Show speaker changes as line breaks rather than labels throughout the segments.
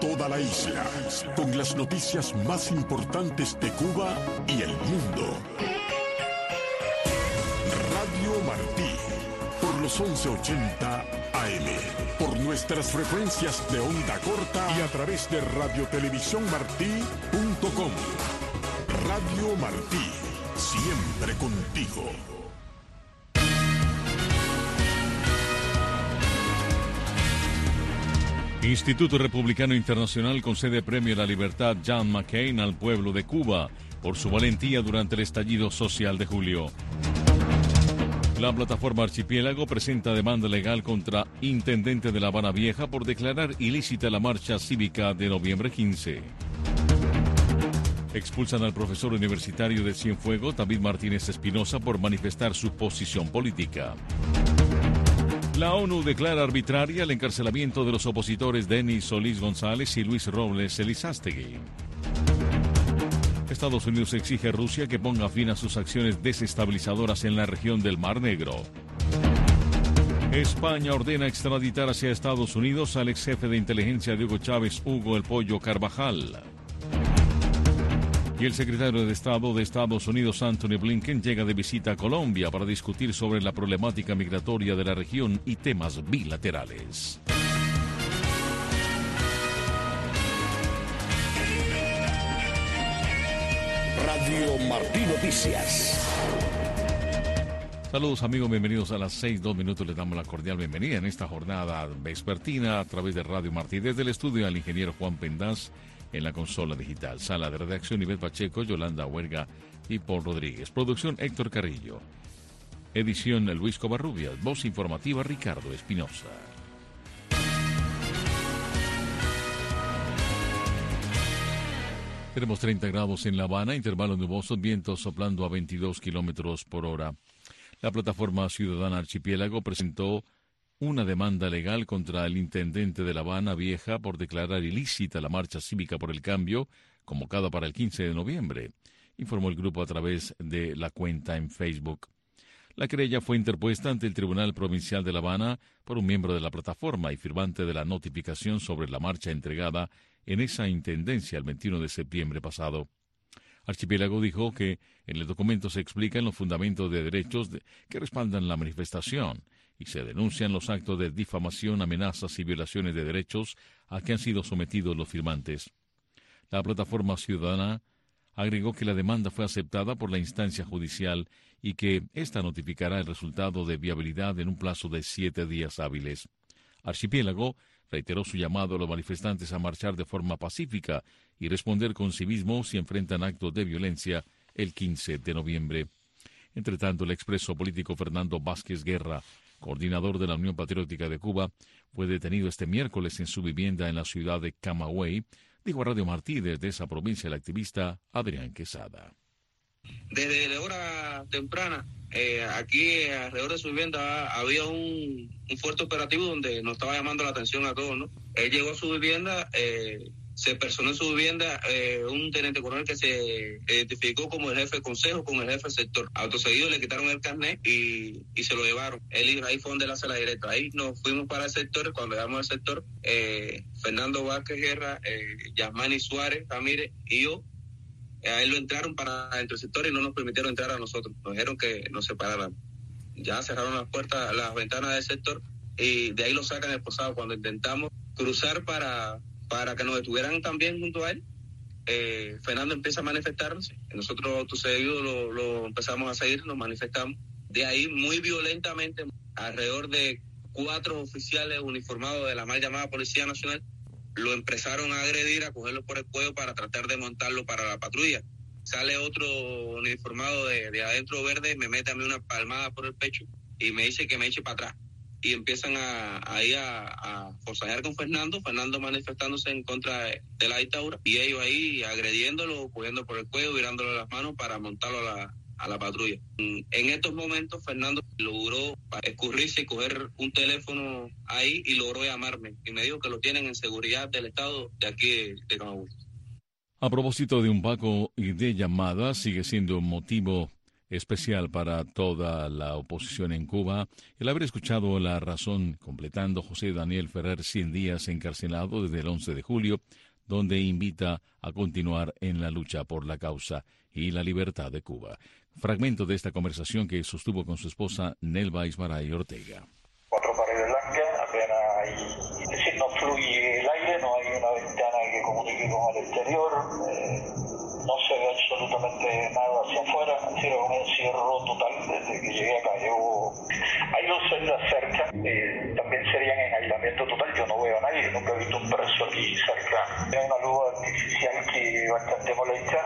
toda la isla, con las noticias más importantes de Cuba y el mundo. Radio Martí, por los 1180 AM, por nuestras frecuencias de onda corta y a través de radiotelevisiónmartí.com. Radio Martí, siempre contigo.
Instituto Republicano Internacional concede Premio a la Libertad John McCain al pueblo de Cuba por su valentía durante el estallido social de julio. La plataforma Archipiélago presenta demanda legal contra intendente de La Habana Vieja por declarar ilícita la marcha cívica de noviembre 15. Expulsan al profesor universitario de Cienfuegos, David Martínez Espinosa, por manifestar su posición política. La ONU declara arbitraria el encarcelamiento de los opositores Denis Solís González y Luis Robles Elizástegui. Estados Unidos exige a Rusia que ponga fin a sus acciones desestabilizadoras en la región del Mar Negro. España ordena extraditar hacia Estados Unidos al ex jefe de inteligencia de Hugo Chávez, Hugo El Pollo Carvajal. Y el secretario de Estado de Estados Unidos, Anthony Blinken, llega de visita a Colombia para discutir sobre la problemática migratoria de la región y temas bilaterales.
Radio Martí Noticias.
Saludos amigos, bienvenidos a las 6:02. Les damos la cordial bienvenida en esta jornada vespertina a través de Radio Martí. Desde el estudio al ingeniero Juan Pendaz, en la consola digital. Sala de redacción, Ivette Pacheco, Yolanda Huerga y Paul Rodríguez. Producción, Héctor Carrillo. Edición, Luis Covarrubias. Voz informativa, Ricardo Espinosa. Tenemos 30 grados en La Habana, intervalos nubosos, vientos soplando a 22 kilómetros por hora. La plataforma ciudadana Archipiélago presentó una demanda legal contra el intendente de La Habana Vieja por declarar ilícita la marcha cívica por el cambio, convocada para el 15 de noviembre, informó el grupo a través de la cuenta en Facebook. La querella fue interpuesta ante el Tribunal Provincial de La Habana por un miembro de la plataforma y firmante de la notificación sobre la marcha entregada en esa intendencia el 21 de septiembre pasado. Archipiélago dijo que en el documento se explican los fundamentos de derechos que respaldan la manifestación y se denuncian los actos de difamación, amenazas y violaciones de derechos a que han sido sometidos los firmantes. La plataforma ciudadana agregó que la demanda fue aceptada por la instancia judicial y que ésta notificará el resultado de viabilidad en un plazo de 7 días hábiles. Archipiélago reiteró su llamado a los manifestantes a marchar de forma pacífica y responder con civismo si enfrentan actos de violencia el 15 de noviembre. Entre tanto, el expreso político Fernando Vázquez Guerra, coordinador de la Unión Patriótica de Cuba, fue detenido este miércoles en su vivienda en la ciudad de Camagüey, dijo a Radio Martí desde esa provincia el activista Adrián Quesada.
Desde la hora temprana, aquí alrededor de su vivienda había un fuerte operativo donde nos estaba llamando la atención a todos, ¿no? Él llegó a su vivienda, se personó en su vivienda un teniente coronel que se identificó como el jefe de consejo con el jefe de sector. Acto seguido le quitaron el carnet y se lo llevaron. Él ahí fue donde la sala directa. Ahí nos fuimos para el sector. Cuando llegamos al sector, Fernando Vázquez Guerra, Yasmani Suárez Ramírez y yo, a él lo entraron para dentro del sector y no nos permitieron entrar a nosotros. Nos dijeron que nos separaran. Ya cerraron las puertas, las ventanas del sector y de ahí lo sacan esposado. Cuando intentamos cruzar para que nos detuvieran también junto a él, Fernando empieza a manifestarse. Nosotros autoseguido lo empezamos a seguir, nos manifestamos. De ahí muy violentamente, alrededor de 4 oficiales uniformados de la mal llamada Policía Nacional lo empezaron a agredir, a cogerlo por el cuello para tratar de montarlo para la patrulla. Sale otro uniformado de adentro verde, me mete a mí una palmada por el pecho y me dice que me eche para atrás. Y empiezan a forcejear con Fernando manifestándose en contra de la dictadura, y ellos ahí agrediéndolo, cogiendo por el cuello, virándole las manos para montarlo a la patrulla. En estos momentos Fernando logró escurrirse y coger un teléfono ahí y logró llamarme y me dijo que lo tienen en seguridad del estado de aquí de Camagüey.
A propósito de un pago y de llamadas, sigue siendo motivo especial para toda la oposición en Cuba el haber escuchado la razón, completando José Daniel Ferrer 100 días encarcelado desde el 11 de julio, donde invita a continuar en la lucha por la causa y la libertad de Cuba. Fragmento de esta conversación que sostuvo con su esposa Nelva Ismaray Ortega.
4 paredes blancas, apenas hay, es decir, no fluye el aire, no hay una ventana que comunique con el exterior, no se ve absolutamente nada hacia afuera, es decir, es un encierro total desde que llegué acá. Hay 2 celdas cerca, también serían en aislamiento total, yo no veo a nadie, nunca he visto un preso aquí cerca. Hay una luz artificial que bastante molesta,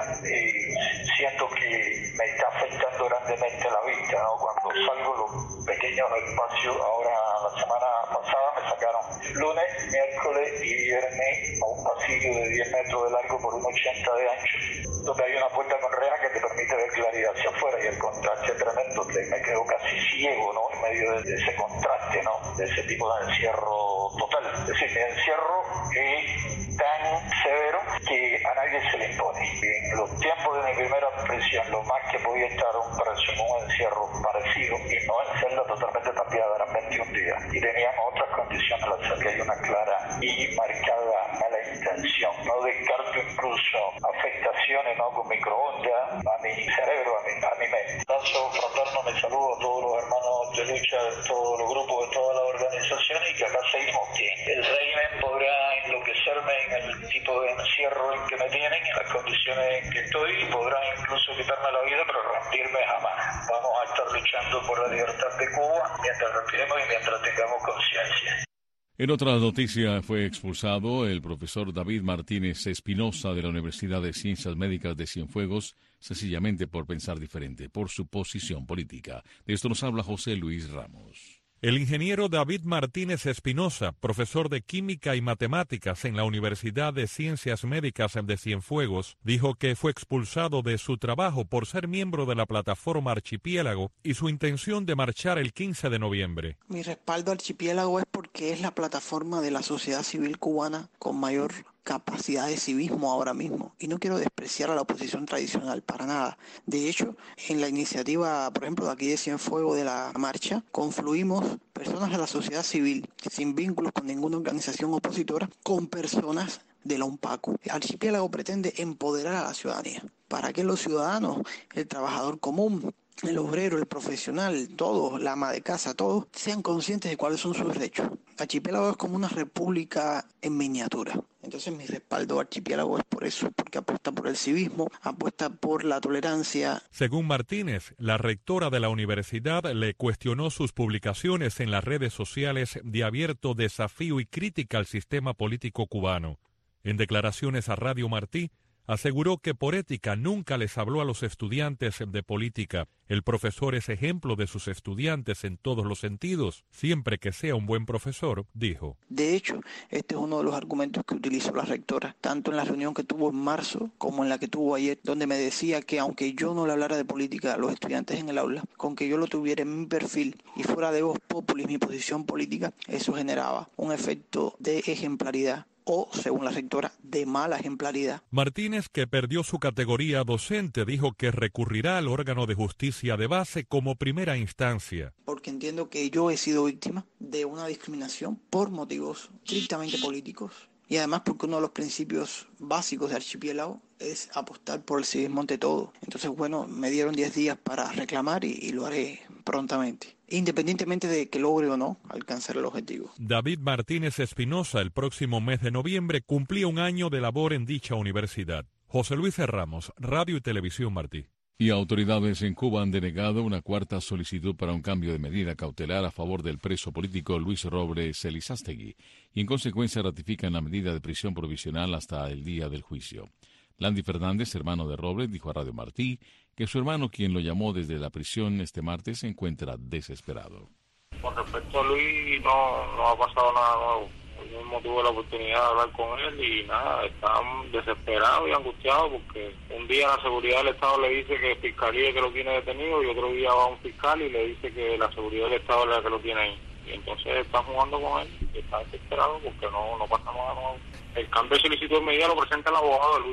siento que me está afectando grandemente la vista, ¿no? Cuando salgo los pequeños espacios, ahora la semana pasada me sacaron lunes, miércoles y viernes a un pasillo de 10 metros de largo por 1,80 de ancho, donde hay una puerta con reja que te permite ver claridad hacia afuera y el contraste es tremendo, me quedo casi ciego, ¿no? En medio de ese contraste, ¿no? De ese tipo de encierro total. Es decir, mi encierro es tan severo que a nadie se le impone. En los tiempos de mi primera prisión, lo más que podía estar un preso en un encierro parecido, y no en celda totalmente tapiada, eran 21 días. Y teníamos otras condiciones, las que hay una clara y marcada mala intención. No descarto incluso afectaciones, ¿no? Con microondas a mi cerebro, a mi mente. Lanzo fraterno mi saludo a todos los hermanos de lucha, de todos los grupos, de todas las organizaciones, y que acá seguimos, que el régimen podrá enloquecerme en el tipo de encierro en que me tienen, en las condiciones en que estoy, y podrán incluso quitarme la vida, pero rendirme jamás. Vamos a estar luchando por la libertad de Cuba mientras respiremos y mientras tengamos conciencia.
En otra noticia, fue expulsado el profesor David Martínez Espinosa de la Universidad de Ciencias Médicas de Cienfuegos, sencillamente por pensar diferente, por su posición política. De esto nos habla José Luis Ramos.
El ingeniero David Martínez Espinosa, profesor de Química y Matemáticas en la Universidad de Ciencias Médicas de Cienfuegos, dijo que fue expulsado de su trabajo por ser miembro de la plataforma Archipiélago y su intención de marchar el 15 de noviembre.
Mi respaldo a Archipiélago es porque es la plataforma de la sociedad civil cubana con mayor capacidad de civismo ahora mismo, y no quiero despreciar a la oposición tradicional para nada. De hecho, en la iniciativa, por ejemplo, de aquí de Cienfuegos de la marcha, confluimos personas de la sociedad civil sin vínculos con ninguna organización opositora con personas de la UNPACU. Archipiélago pretende empoderar a la ciudadanía para que los ciudadanos, el trabajador común, el obrero, el profesional, todos, la ama de casa, todos, sean conscientes de cuáles son sus derechos. Archipiélago es como una república en miniatura. Entonces mi respaldo a Archipiélago es por eso, porque apuesta por el civismo, apuesta por la tolerancia.
Según Martínez, la rectora de la universidad le cuestionó sus publicaciones en las redes sociales de abierto desafío y crítica al sistema político cubano. En declaraciones a Radio Martí, aseguró que por ética nunca les habló a los estudiantes de política. El profesor es ejemplo de sus estudiantes en todos los sentidos, siempre que sea un buen profesor, dijo.
De hecho, este es uno de los argumentos que utilizó la rectora, tanto en la reunión que tuvo en marzo como en la que tuvo ayer, donde me decía que aunque yo no le hablara de política a los estudiantes en el aula, con que yo lo tuviera en mi perfil y fuera de Voz Populi mi posición política, eso generaba un efecto de ejemplaridad, o, según la rectora, de mala ejemplaridad.
Martínez, que perdió su categoría docente, dijo que recurrirá al órgano de justicia de base como primera instancia.
Porque entiendo que yo he sido víctima de una discriminación por motivos estrictamente políticos, y además porque uno de los principios básicos de Archipiélago es apostar por el civismo ante todo. Entonces, bueno, me dieron 10 días para reclamar y lo haré prontamente, independientemente de que logre o no alcanzar el objetivo.
David Martínez Espinosa, el próximo mes de noviembre, cumplía un año de labor en dicha universidad. José Luis Ramos, Radio y Televisión Martí.
Y autoridades en Cuba han denegado una cuarta solicitud para un cambio de medida cautelar a favor del preso político Luis Robles Elizástegui, y en consecuencia ratifican la medida de prisión provisional hasta el día del juicio. Landy Fernández, hermano de Robles, dijo a Radio Martí que su hermano, quien lo llamó desde la prisión este martes, se encuentra desesperado.
Con respecto a Luis, no ha pasado nada nuevo. Yo mismo tuve la oportunidad de hablar con él y nada, están desesperados y angustiados porque un día la seguridad del Estado le dice que Fiscalía es que lo tiene detenido y otro día va un fiscal y le dice que la seguridad del Estado es la que lo tiene ahí. Y entonces están jugando con él y está desesperado porque no pasa nada nuevo. El cambio de solicitud de medida lo presenta el abogado de Luis.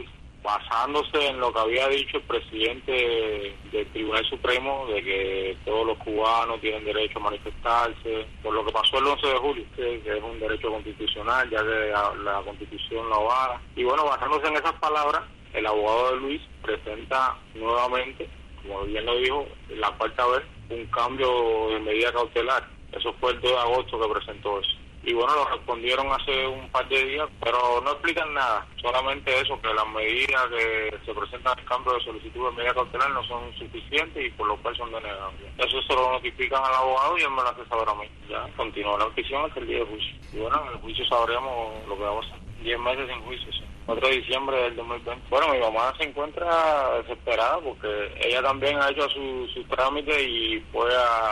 basándose en lo que había dicho el presidente del Tribunal Supremo, de que todos los cubanos tienen derecho a manifestarse, por lo que pasó el 11 de julio, que es un derecho constitucional, ya que la Constitución lo avala. Y bueno, basándose en esas palabras, el abogado de Luis presenta nuevamente, como bien lo dijo, la cuarta vez, un cambio de medida cautelar. Eso fue el 2 de agosto que presentó eso. Y bueno, lo respondieron hace un par de días, pero no explican nada, solamente eso, que las medidas que se presentan al cambio de solicitud de medida cautelar no son suficientes y por lo cual son denegables. Eso se lo notifican al abogado y él me lo hace saber a mí. Ya, continúa la prisión hasta el día de juicio. Y bueno, en el juicio sabremos lo que va a pasar. 10 meses sin juicio, sí. 4 de diciembre del 2020. Bueno, mi mamá se encuentra desesperada porque ella también ha hecho su trámite y fue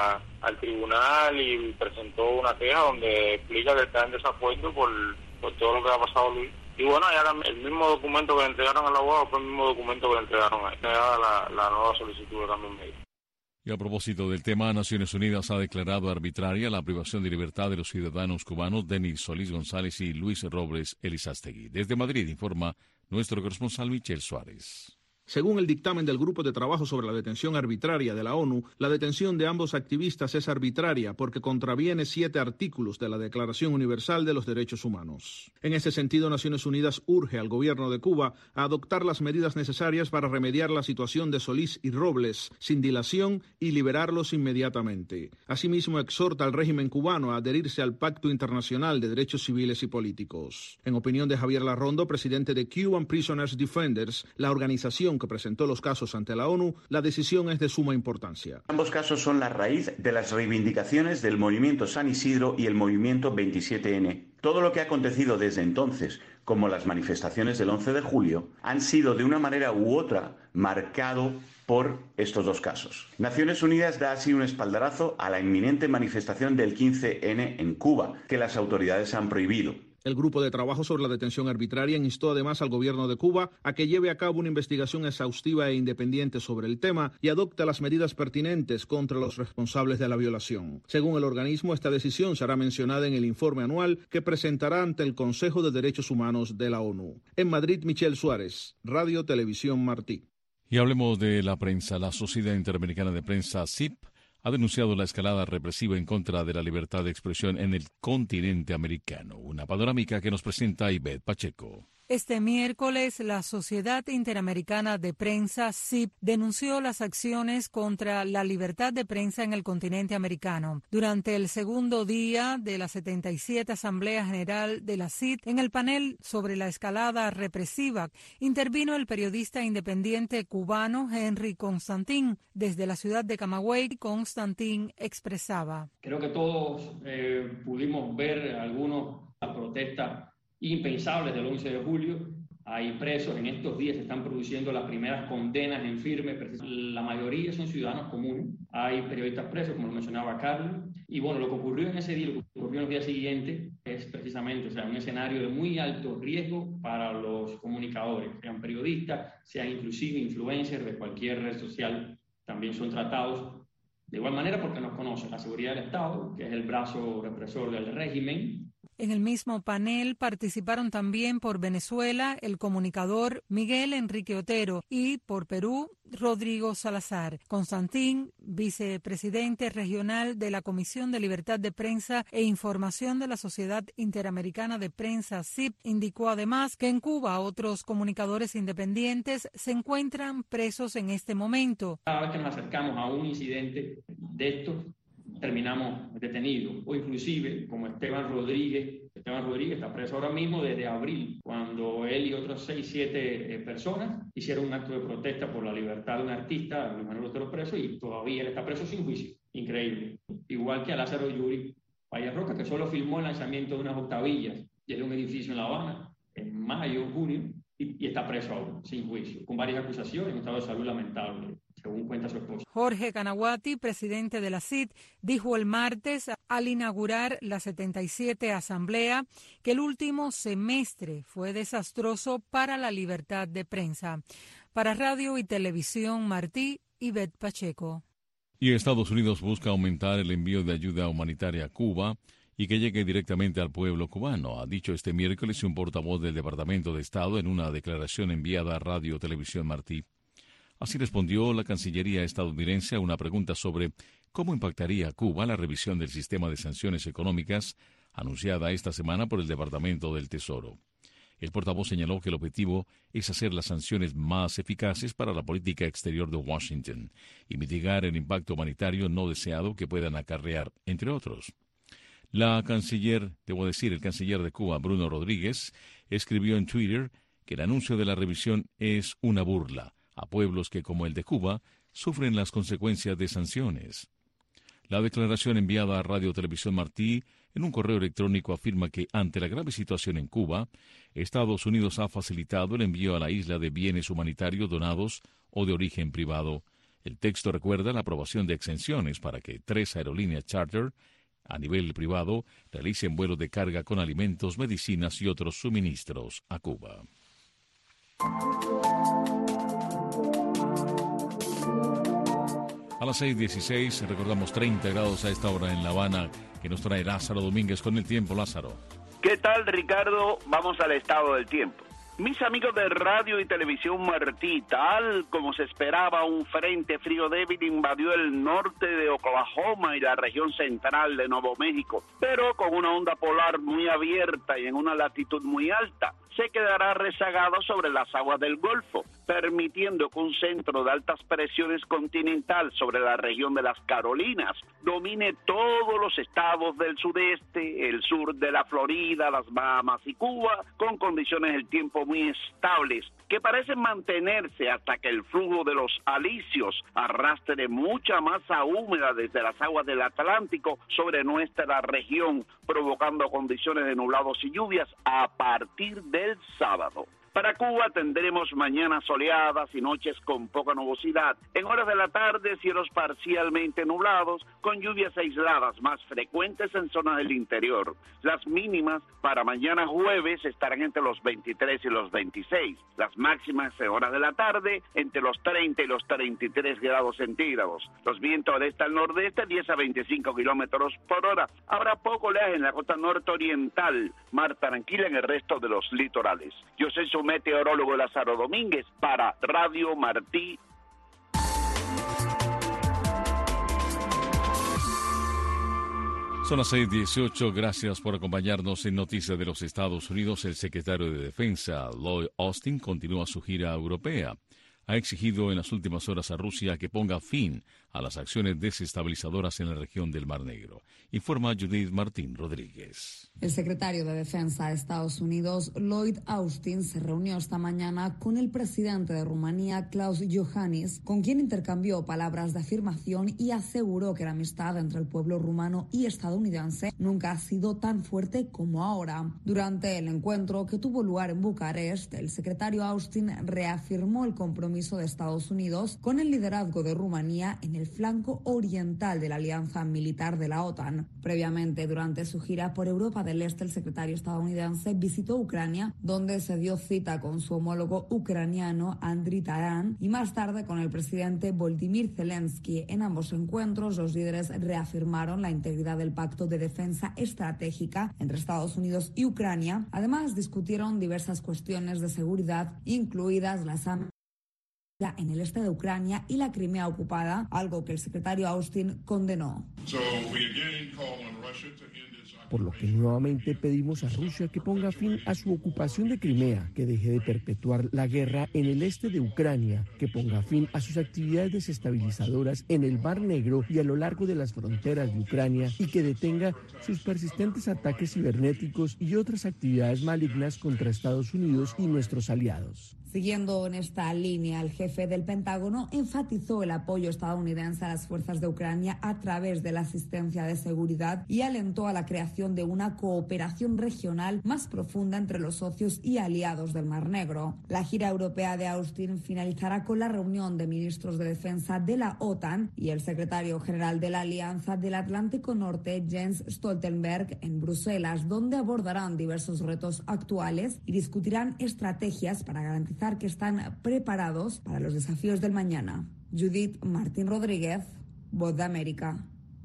al tribunal y presentó una queja donde explica que está en desacuerdo por todo lo que ha pasado a Luis. Y bueno, ya el mismo documento que le entregaron al abogado fue el mismo documento que le entregaron a él. La nueva solicitud de cambio de medida.
Y a propósito del tema, Naciones Unidas ha declarado arbitraria la privación de libertad de los ciudadanos cubanos Denis Solís González y Luis Robles Elizástegui. Desde Madrid informa nuestro corresponsal Michel Suárez.
Según el dictamen del Grupo de Trabajo sobre la Detención Arbitraria de la ONU, la detención de ambos activistas es arbitraria porque contraviene 7 artículos de la Declaración Universal de los Derechos Humanos. En ese sentido, Naciones Unidas urge al gobierno de Cuba a adoptar las medidas necesarias para remediar la situación de Solís y Robles sin dilación y liberarlos inmediatamente. Asimismo, exhorta al régimen cubano a adherirse al Pacto Internacional de Derechos Civiles y Políticos. En opinión de Javier Larrondo, presidente de Cuban Prisoners Defenders, la organización que presentó los casos ante la ONU, la decisión es de suma importancia.
Ambos casos son la raíz de las reivindicaciones del movimiento San Isidro y el movimiento 27N. Todo lo que ha acontecido desde entonces, como las manifestaciones del 11 de julio, han sido de una manera u otra marcado por estos dos casos. Naciones Unidas da así un espaldarazo a la inminente manifestación del 15N en Cuba, que las autoridades han prohibido.
El Grupo de Trabajo sobre la Detención Arbitraria instó además al gobierno de Cuba a que lleve a cabo una investigación exhaustiva e independiente sobre el tema y adopte las medidas pertinentes contra los responsables de la violación. Según el organismo, esta decisión será mencionada en el informe anual que presentará ante el Consejo de Derechos Humanos de la ONU. En Madrid, Michel Suárez, Radio Televisión Martí.
Y hablemos de la prensa. La Sociedad Interamericana de Prensa, SIP, ha denunciado la escalada represiva en contra de la libertad de expresión en el continente americano. Una panorámica que nos presenta Ivette Pacheco.
Este miércoles, la Sociedad Interamericana de Prensa, SIP, denunció las acciones contra la libertad de prensa en el continente americano. Durante el segundo día de la 77 Asamblea General de la CIT, en el panel sobre la escalada represiva, intervino el periodista independiente cubano Henry Constantín. Desde la ciudad de Camagüey, Constantín expresaba:
Creo que todos pudimos ver algunas protestas impensables del 11 de julio. Hay presos, en estos días se están produciendo las primeras condenas en firme, la mayoría son ciudadanos comunes, hay periodistas presos, como lo mencionaba Carlos, y bueno, lo que ocurrió en ese día, lo que ocurrió en los días siguientes, es precisamente, un escenario de muy alto riesgo para los comunicadores, sean periodistas, sean inclusive influencers de cualquier red social, también son tratados de igual manera porque nos conocen la seguridad del Estado, que es el brazo represor del régimen.
En el mismo panel participaron también por Venezuela el comunicador Miguel Enrique Otero y por Perú Rodrigo Salazar. Constantín, vicepresidente regional de la Comisión de Libertad de Prensa e Información de la Sociedad Interamericana de Prensa, SIP, indicó además que en Cuba otros comunicadores independientes se encuentran presos en este momento.
Cada vez que nos acercamos a un incidente de estos, terminamos detenidos, o inclusive como Esteban Rodríguez está preso ahora mismo desde abril, cuando él y otras 6-7 personas hicieron un acto de protesta por la libertad de un artista, Luis Manuel Otero preso, y todavía él está preso sin juicio. Increíble. Igual que a Lázaro Yuri Valle Roca, que solo filmó el lanzamiento de unas octavillas desde un edificio en La Habana en mayo, junio, y está preso aún, sin juicio, con varias acusaciones, en un estado de salud lamentable, según cuenta su esposa.
Jorge Canaguati, presidente de la CIT, dijo el martes al inaugurar la 77 Asamblea que el último semestre fue desastroso para la libertad de prensa. Para Radio y Televisión Martí, Ivette Pacheco.
Y Estados Unidos busca aumentar el envío de ayuda humanitaria a Cuba y que llegue directamente al pueblo cubano, ha dicho este miércoles un portavoz del Departamento de Estado en una declaración enviada a Radio Televisión Martí. Así respondió la Cancillería estadounidense a una pregunta sobre cómo impactaría a Cuba la revisión del sistema de sanciones económicas anunciada esta semana por el Departamento del Tesoro. El portavoz señaló que el objetivo es hacer las sanciones más eficaces para la política exterior de Washington y mitigar el impacto humanitario no deseado que puedan acarrear, entre otros. El canciller de Cuba, Bruno Rodríguez, escribió en Twitter que el anuncio de la revisión es una burla a pueblos que, como el de Cuba, sufren las consecuencias de sanciones. La declaración enviada a Radio Televisión Martí en un correo electrónico afirma que, ante la grave situación en Cuba, Estados Unidos ha facilitado el envío a la isla de bienes humanitarios donados o de origen privado. El texto recuerda la aprobación de exenciones para que 3 aerolíneas charter a nivel privado realicen vuelos de carga con alimentos, medicinas y otros suministros a Cuba. A las 6:16, recordamos 30 grados a esta hora en La Habana, que nos trae Lázaro Domínguez con el tiempo. Lázaro.
¿Qué tal, Ricardo? Vamos al estado del tiempo. Mis amigos de Radio y Televisión Martí, tal como se esperaba, un frente frío débil invadió el norte de Oklahoma y la región central de Nuevo México, pero con una onda polar muy abierta y en una latitud muy alta. Se quedará rezagado sobre las aguas del Golfo, permitiendo que un centro de altas presiones continental sobre la región de las Carolinas domine todos los estados del sudeste, el sur de la Florida, las Bahamas y Cuba, con condiciones del tiempo muy estables, que parecen mantenerse hasta que el flujo de los alisios arrastre mucha masa húmeda desde las aguas del Atlántico sobre nuestra región, provocando condiciones de nublados y lluvias a partir del sábado. Para Cuba tendremos mañanas soleadas y noches con poca nubosidad. En horas de la tarde, cielos parcialmente nublados, con lluvias aisladas más frecuentes en zonas del interior. Las mínimas para mañana jueves estarán entre los 23 y los 26. Las máximas en horas de la tarde entre los 30 y los 33 grados centígrados. Los vientos de este al nordeste 10 a 25 kilómetros por hora. Habrá poco oleaje en la costa norte-oriental, mar tranquila en el resto de los litorales. Yo soy su meteorólogo Lázaro Domínguez para Radio Martí.
Son las 6:18. Gracias por acompañarnos en Noticias de los Estados Unidos. El secretario de Defensa, Lloyd Austin, continúa su gira europea. Ha exigido en las últimas horas a Rusia que ponga fin a las acciones desestabilizadoras en la región del Mar Negro. Informa Judith Martín Rodríguez.
El secretario de Defensa de Estados Unidos, Lloyd Austin, se reunió esta mañana con el presidente de Rumanía, Klaus Iohannis, con quien intercambió palabras de afirmación y aseguró que la amistad entre el pueblo rumano y estadounidense nunca ha sido tan fuerte como ahora. Durante el encuentro que tuvo lugar en Bucarest, el secretario Austin reafirmó el compromiso de Estados Unidos con el liderazgo de Rumanía en el flanco oriental de la alianza militar de la OTAN. Previamente, durante su gira por Europa del Este, el secretario estadounidense visitó Ucrania, donde se dio cita con su homólogo ucraniano Andriy Taran y más tarde con el presidente Volodymyr Zelensky. En ambos encuentros, los líderes reafirmaron la integridad del pacto de defensa estratégica entre Estados Unidos y Ucrania. Además, discutieron diversas cuestiones de seguridad, incluidas las en el este de Ucrania y la Crimea ocupada, algo que el secretario Austin condenó.
Por lo que nuevamente pedimos a Rusia que ponga fin a su ocupación de Crimea, que deje de perpetuar la guerra en el este de Ucrania, que ponga fin a sus actividades desestabilizadoras en el Mar Negro y a lo largo de las fronteras de Ucrania y que detenga sus persistentes ataques cibernéticos y otras actividades malignas contra Estados Unidos y nuestros aliados.
Siguiendo en esta línea, el jefe del Pentágono enfatizó el apoyo estadounidense a las fuerzas de Ucrania a través de la asistencia de seguridad y alentó a la creación de una cooperación regional más profunda entre los socios y aliados del Mar Negro. La gira europea de Austin finalizará con la reunión de ministros de defensa de la OTAN y el secretario general de la Alianza del Atlántico Norte, Jens Stoltenberg, en Bruselas, donde abordarán diversos retos actuales y discutirán estrategias para garantizar que están preparados para los desafíos del mañana. Judith Martín Rodríguez, Voz de América.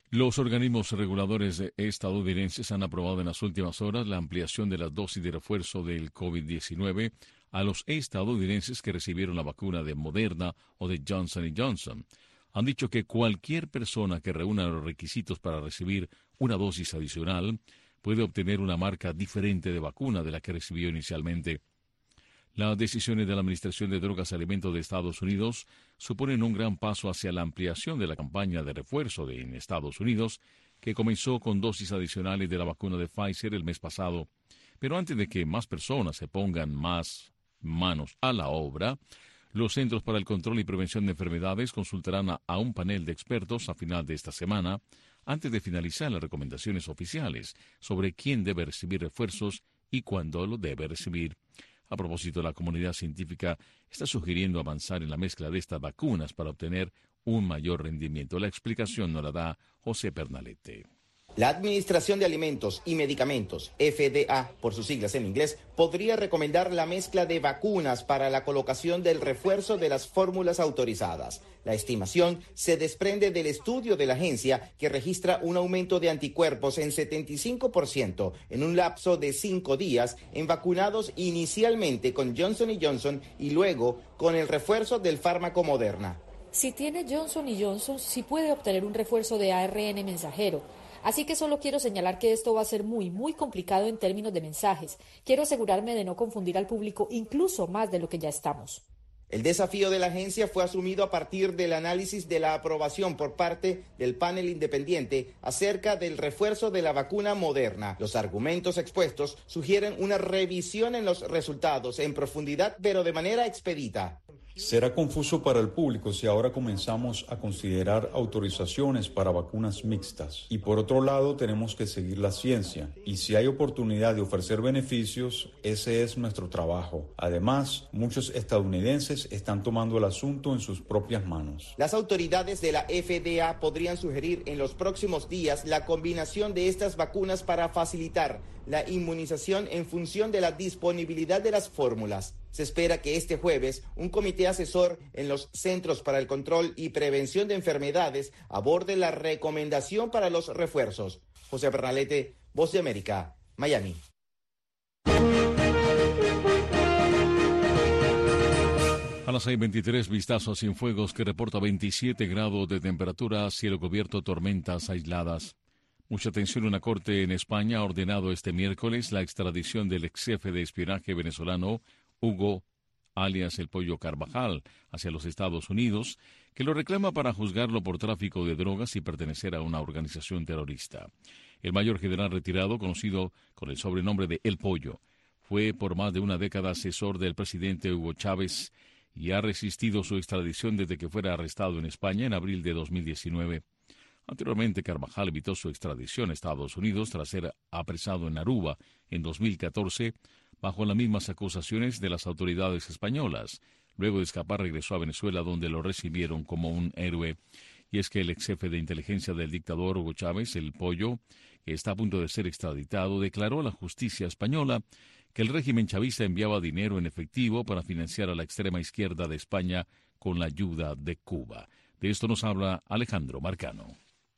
Los organismos reguladores estadounidenses han aprobado en las últimas horas la ampliación de las dosis de refuerzo del COVID-19 a los estadounidenses que recibieron la vacuna de Moderna o de Johnson & Johnson. Han dicho que cualquier persona que reúna los requisitos para recibir una dosis adicional puede obtener una marca diferente de vacuna de la que recibió inicialmente. Las decisiones de la Administración de Drogas y Alimentos de Estados Unidos suponen un gran paso hacia la ampliación de la campaña de refuerzo en Estados Unidos, que comenzó con dosis adicionales de la vacuna de Pfizer el mes pasado. Pero antes de que más personas se pongan más manos a la obra, los Centros para el Control y Prevención de Enfermedades consultarán a un panel de expertos a final de esta semana, antes de finalizar las recomendaciones oficiales sobre quién debe recibir refuerzos y cuándo lo debe recibir. A propósito, la comunidad científica está sugiriendo avanzar en la mezcla de estas vacunas para obtener un mayor rendimiento. La explicación nos la da José Pernalete.
La Administración de Alimentos y Medicamentos, FDA por sus siglas en inglés, podría recomendar la mezcla de vacunas para la colocación del refuerzo de las fórmulas autorizadas. La estimación se desprende del estudio de la agencia, que registra un aumento de anticuerpos en 75% en un lapso de 5 días en vacunados inicialmente con Johnson & Johnson y luego con el refuerzo del fármaco Moderna.
Si tiene Johnson & Johnson, sí puede obtener un refuerzo de ARN mensajero. Así que solo quiero señalar que esto va a ser muy complicado en términos de mensajes. Quiero asegurarme de no confundir al público, incluso más de lo que ya estamos.
El desafío de la agencia fue asumido a partir del análisis de la aprobación por parte del panel independiente acerca del refuerzo de la vacuna Moderna. Los argumentos expuestos sugieren una revisión en los resultados en profundidad, pero de manera expedita.
Será confuso para el público si ahora comenzamos a considerar autorizaciones para vacunas mixtas. Y por otro lado, tenemos que seguir la ciencia. Y si hay oportunidad de ofrecer beneficios, ese es nuestro trabajo. Además, muchos estadounidenses están tomando el asunto en sus propias manos.
Las autoridades de la FDA podrían sugerir en los próximos días la combinación de estas vacunas para facilitar la inmunización en función de la disponibilidad de las fórmulas. Se espera que este jueves un comité asesor en los Centros para el Control y Prevención de Enfermedades aborde la recomendación para los refuerzos. José Pernalete, Voz de América, Miami.
A las 6:23, vistazo a Cienfuegos, que reporta 27 grados de temperatura, cielo cubierto, tormentas aisladas. Mucha atención, una corte en España ha ordenado este miércoles la extradición del ex jefe de espionaje venezolano Hugo, alias El Pollo Carvajal, hacia los Estados Unidos, que lo reclama para juzgarlo por tráfico de drogas y pertenecer a una organización terrorista. El mayor general retirado, conocido con el sobrenombre de El Pollo, fue por más de una década asesor del presidente Hugo Chávez y ha resistido su extradición desde que fuera arrestado en España en abril de 2019. Anteriormente, Carvajal evitó su extradición a Estados Unidos tras ser apresado en Aruba en 2014 bajo las mismas acusaciones de las autoridades españolas. Luego de escapar, regresó a Venezuela, donde lo recibieron como un héroe. Y es que el ex jefe de inteligencia del dictador Hugo Chávez, El Pollo, que está a punto de ser extraditado, declaró a la justicia española que el régimen chavista enviaba dinero en efectivo para financiar a la extrema izquierda de España con la ayuda de Cuba. De esto nos habla Alejandro Marcano.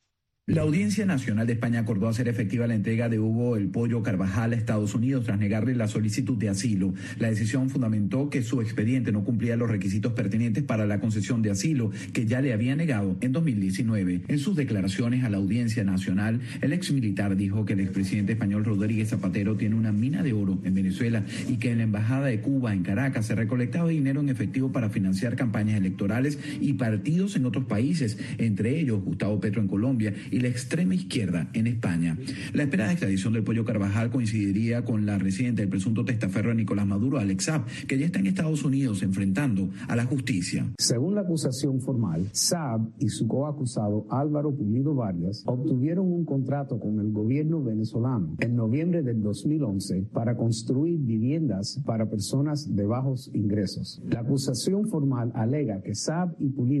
La Audiencia Nacional de España acordó hacer efectiva la entrega de Hugo El Pollo Carvajal a Estados Unidos tras negarle la solicitud de asilo. La decisión fundamentó que su expediente no cumplía los requisitos pertinentes para la concesión de asilo, que ya le había negado en 2019. En sus declaraciones a la Audiencia Nacional, el exmilitar dijo que el expresidente español Rodríguez Zapatero tiene una mina de oro en Venezuela y que en la Embajada de Cuba en Caracas se recolectaba dinero en efectivo para financiar campañas electorales y partidos en otros países, entre ellos Gustavo Petro en Colombia y la extrema izquierda en España. La esperada extradición del Pollo Carvajal coincidiría con la reciente del presunto testaferro de Nicolás Maduro, Alex Saab, que ya está en Estados Unidos enfrentando a la justicia.
Según la acusación formal, Saab y su coacusado Álvaro Pulido Vargas obtuvieron un contrato con el gobierno venezolano en noviembre del 2011 para construir viviendas para personas de bajos ingresos. La acusación formal alega que Saab y Pulido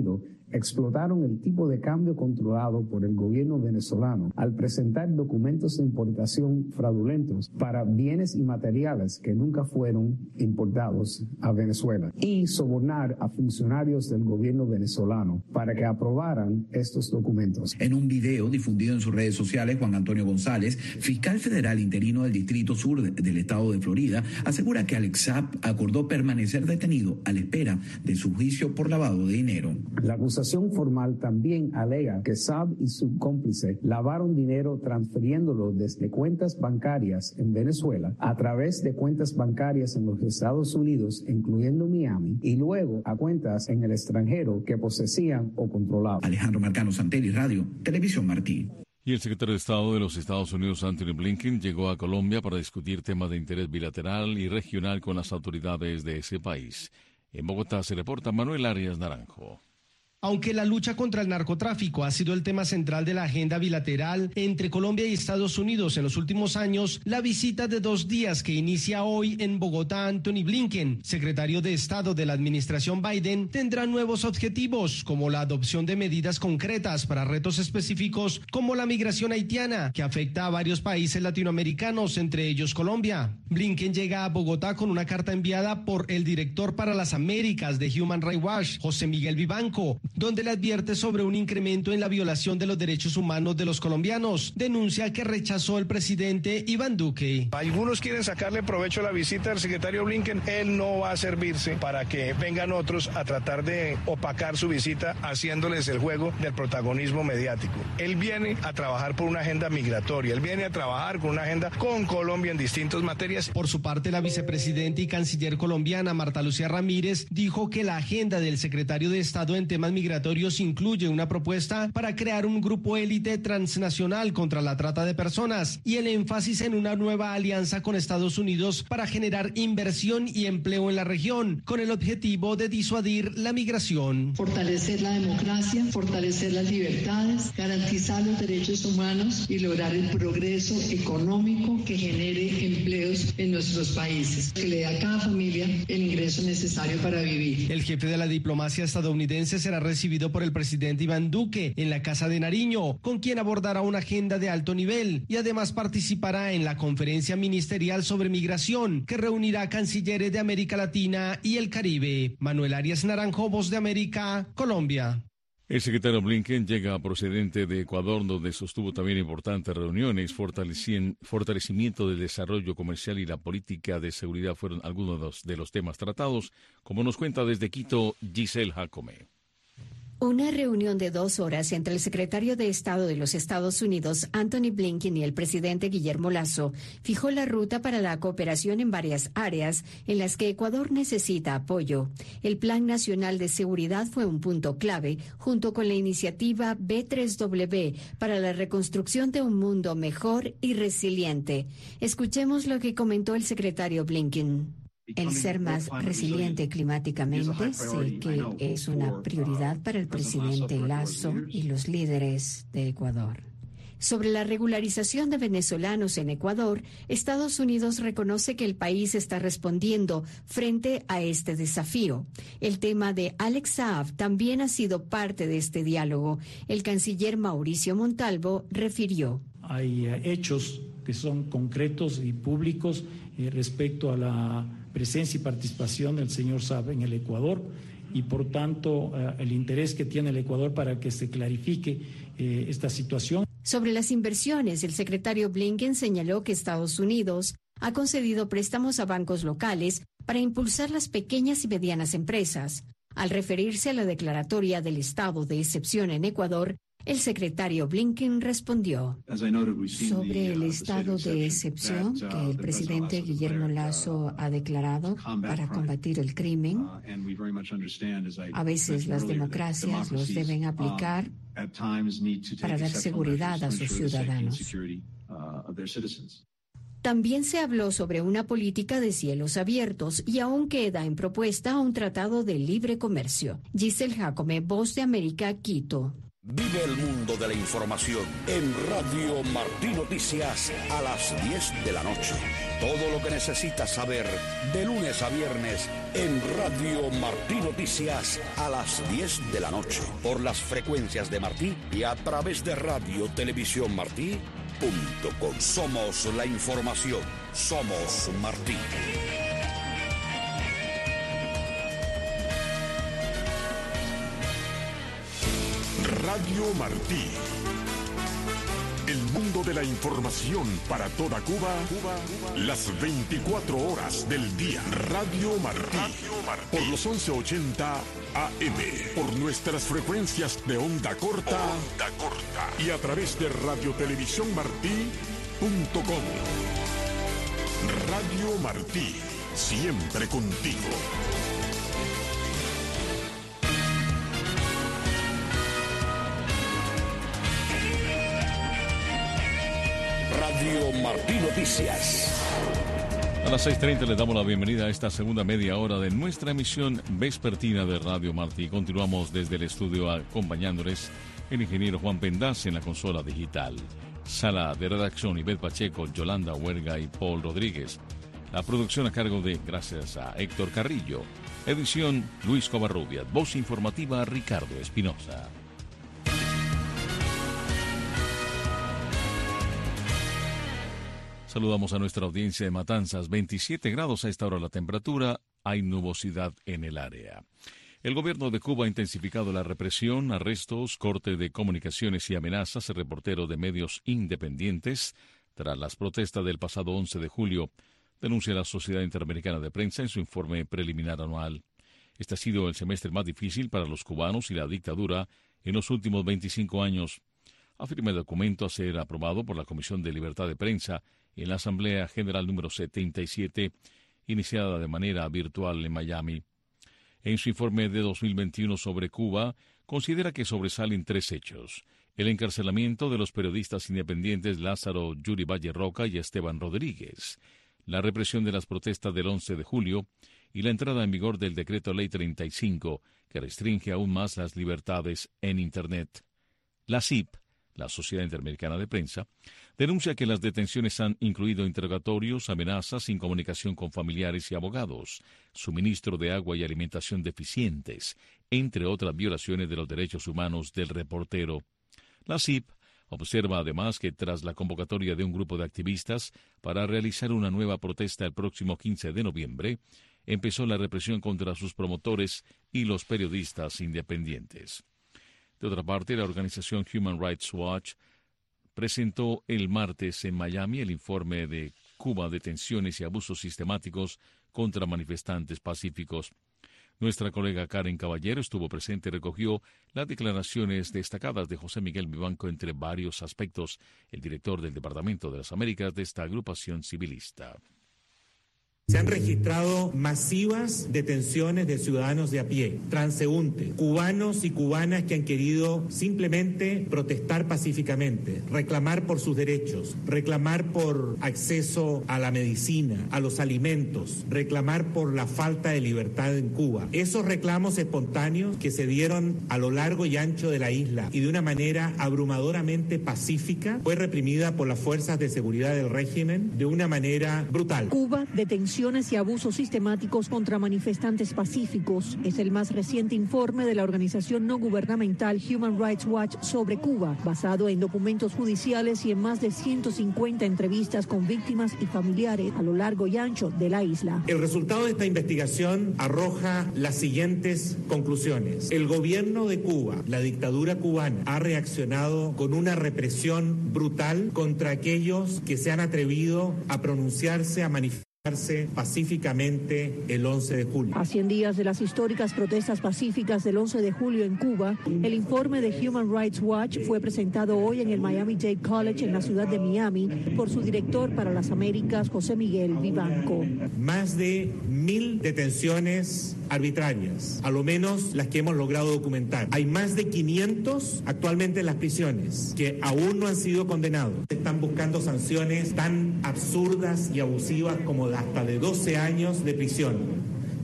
explotaron el tipo de cambio controlado por el gobierno venezolano al presentar documentos de importación fraudulentos para bienes y materiales que nunca fueron importados a Venezuela y sobornar a funcionarios del gobierno venezolano para que aprobaran estos documentos.
En un video difundido en sus redes sociales, Juan Antonio González, fiscal federal interino del Distrito Sur del estado de Florida, asegura que Alex Saab acordó permanecer detenido a la espera de su juicio por lavado de dinero.
La acusación formal también alega que Saab y su cómplice lavaron dinero transfiriéndolo desde cuentas bancarias en Venezuela a través de cuentas bancarias en los Estados Unidos, incluyendo Miami, y luego a cuentas en el extranjero que posesían o controlaban.
Alejandro Marcano, Santelli Radio, Televisión Martí.
Y el secretario de Estado de los Estados Unidos, Anthony Blinken, llegó a Colombia para discutir temas de interés bilateral y regional con las autoridades de ese país. En Bogotá se reporta Manuel Arias Naranjo.
Aunque la lucha contra el narcotráfico ha sido el tema central de la agenda bilateral entre Colombia y Estados Unidos en los últimos años, la visita de 2 días que inicia hoy en Bogotá Anthony Blinken, secretario de Estado de la administración Biden, tendrá nuevos objetivos como la adopción de medidas concretas para retos específicos como la migración haitiana, que afecta a varios países latinoamericanos, entre ellos Colombia. Blinken llega a Bogotá con una carta enviada por el director para las Américas de Human Rights Watch, José Miguel Vivanco, donde le advierte sobre un incremento en la violación de los derechos humanos de los colombianos. Denuncia que rechazó el presidente Iván Duque.
Algunos quieren sacarle provecho a la visita del secretario Blinken. Él no va a servirse para que vengan otros a tratar de opacar su visita haciéndoles el juego del protagonismo mediático. Él viene a trabajar por una agenda migratoria. Él viene a trabajar con una agenda con Colombia en distintas materias.
Por su parte, la vicepresidenta y canciller colombiana Marta Lucía Ramírez dijo que la agenda del secretario de Estado en temas migratorios incluye una propuesta para crear un grupo élite transnacional contra la trata de personas y el énfasis en una nueva alianza con Estados Unidos para generar inversión y empleo en la región, con el objetivo de disuadir la migración.
Fortalecer la democracia, fortalecer las libertades, garantizar los derechos humanos y lograr el progreso económico que genere empleos en nuestros países, que le dé a cada familia el ingreso necesario para vivir.
El jefe de la diplomacia estadounidense será recibido por el presidente Iván Duque en la Casa de Nariño, con quien abordará una agenda de alto nivel y además participará en la conferencia ministerial sobre migración que reunirá cancilleres de América Latina y el Caribe. Manuel Arias Naranjo, Voz de América, Colombia.
El secretario Blinken llega procedente de Ecuador, donde sostuvo también importantes reuniones. Fortalecimiento del desarrollo comercial y la política de seguridad fueron algunos de los temas tratados, como nos cuenta desde Quito Giselle Jacome.
Una reunión de 2 horas entre el secretario de Estado de los Estados Unidos, Anthony Blinken, y el presidente Guillermo Lasso fijó la ruta para la cooperación en varias áreas en las que Ecuador necesita apoyo. El Plan Nacional de Seguridad fue un punto clave, junto con la iniciativa B3W para la reconstrucción de un mundo mejor y resiliente. Escuchemos lo que comentó el secretario Blinken. El ser más resiliente climáticamente sé que es una prioridad para el presidente Lasso y los líderes de Ecuador. Sobre la regularización de venezolanos en Ecuador, Estados Unidos reconoce que el país está respondiendo frente a este desafío. El tema de Alex Saab también ha sido parte de este diálogo. El canciller Mauricio Montalvo refirió.
Hay hechos que son concretos y públicos respecto a la presencia y participación del señor Saab en el Ecuador y por tanto el interés que tiene el Ecuador para que se clarifique esta situación.
Sobre las inversiones, el secretario Blinken señaló que Estados Unidos ha concedido préstamos a bancos locales para impulsar las pequeñas y medianas empresas. Al referirse a la declaratoria del estado de excepción en Ecuador, el secretario Blinken respondió. Sobre el estado de excepción que el presidente Guillermo Lasso ha declarado para combatir el crimen, a veces las democracias los deben aplicar para dar seguridad a sus ciudadanos. También se habló sobre una política de cielos abiertos y aún queda en propuesta un tratado de libre comercio. Giselle Jacome, Voz de América, Quito.
Vive el mundo de la información en Radio Martí Noticias a las 10 de la noche. Todo lo que necesitas saber de lunes a viernes en Radio Martí Noticias a las 10 de la noche. Por las frecuencias de Martí y a través de Radio Televisión Martí.com. Somos la información. Somos Martí.
Radio Martí. El mundo de la información para toda Cuba, las 24 horas del día. Radio Martí. Por los 1180 AM. Por nuestras frecuencias de onda corta. Y a través de radiotelevisiónmartí.com. Radio Martí. Siempre contigo.
Radio Martí Noticias.
A las 6:30 le damos la bienvenida a esta segunda media hora de nuestra emisión vespertina de Radio Martí. Continuamos desde el estudio acompañándoles el ingeniero Juan Pendaz en la consola digital. Sala de redacción Ivette Pacheco, Yolanda Huerga y Paul Rodríguez. La producción a cargo de, gracias a Héctor Carrillo. Edición Luis Covarrubias. Voz informativa Ricardo Espinosa. Saludamos a nuestra audiencia de Matanzas. 27 grados a esta hora la temperatura. Hay nubosidad en el área. El gobierno de Cuba ha intensificado la represión, arrestos, corte de comunicaciones y amenazas a reporteros de medios independientes tras las protestas del pasado 11 de julio, denuncia la Sociedad Interamericana de Prensa en su informe preliminar anual. Este ha sido el semestre más difícil para los cubanos y la dictadura en los últimos 25 años, afirma el documento a ser aprobado por la Comisión de Libertad de Prensa en la Asamblea General número 77, iniciada de manera virtual en Miami. En su informe de 2021 sobre Cuba, considera que sobresalen 3 hechos: el encarcelamiento de los periodistas independientes Lázaro Yuri Valle Roca y Esteban Rodríguez, la represión de las protestas del 11 de julio y la entrada en vigor del Decreto Ley 35, que restringe aún más las libertades en Internet. La CIP, la Sociedad Interamericana de Prensa, denuncia que las detenciones han incluido interrogatorios, amenazas, incomunicación con familiares y abogados, suministro de agua y alimentación deficientes, entre otras violaciones de los derechos humanos del reportero. La CIP observa además que tras la convocatoria de un grupo de activistas para realizar una nueva protesta el próximo 15 de noviembre, empezó la represión contra sus promotores y los periodistas independientes. De otra parte, la organización Human Rights Watch presentó el martes en Miami el informe de Cuba, detenciones y abusos sistemáticos contra manifestantes pacíficos. Nuestra colega Karen Caballero estuvo presente y recogió las declaraciones destacadas de José Miguel Vivanco, entre varios aspectos, el director del Departamento de las Américas de esta agrupación civilista.
Se han registrado masivas detenciones de ciudadanos de a pie, transeúntes, cubanos y cubanas que han querido simplemente protestar pacíficamente, reclamar por sus derechos, reclamar por acceso a la medicina, a los alimentos, reclamar por la falta de libertad en Cuba. Esos reclamos espontáneos que se dieron a lo largo y ancho de la isla y de una manera abrumadoramente pacífica fue reprimida por las fuerzas de seguridad del régimen de una manera brutal.
Cuba, detenciones y abusos sistemáticos contra manifestantes pacíficos. Es el más reciente informe de la organización no gubernamental Human Rights Watch sobre Cuba, basado en documentos judiciales y en más de 150 entrevistas con víctimas y familiares a lo largo y ancho de la isla.
El resultado de esta investigación arroja las siguientes conclusiones. El gobierno de Cuba, la dictadura cubana, ha reaccionado con una represión brutal contra aquellos que se han atrevido a pronunciarse, a manifestarse pacíficamente el 11 de julio.
A 100 días de las históricas protestas pacíficas del 11 de julio en Cuba, el informe de Human Rights Watch fue presentado hoy en el Miami-Dade College en la ciudad de Miami por su director para las Américas, José Miguel Vivanco.
Más de 1,000 detenciones arbitrarias, a lo menos las que hemos logrado documentar. Hay más de 500 actualmente en las prisiones que aún no han sido condenados. Están buscando sanciones tan absurdas y abusivas como hasta de 12 años de prisión.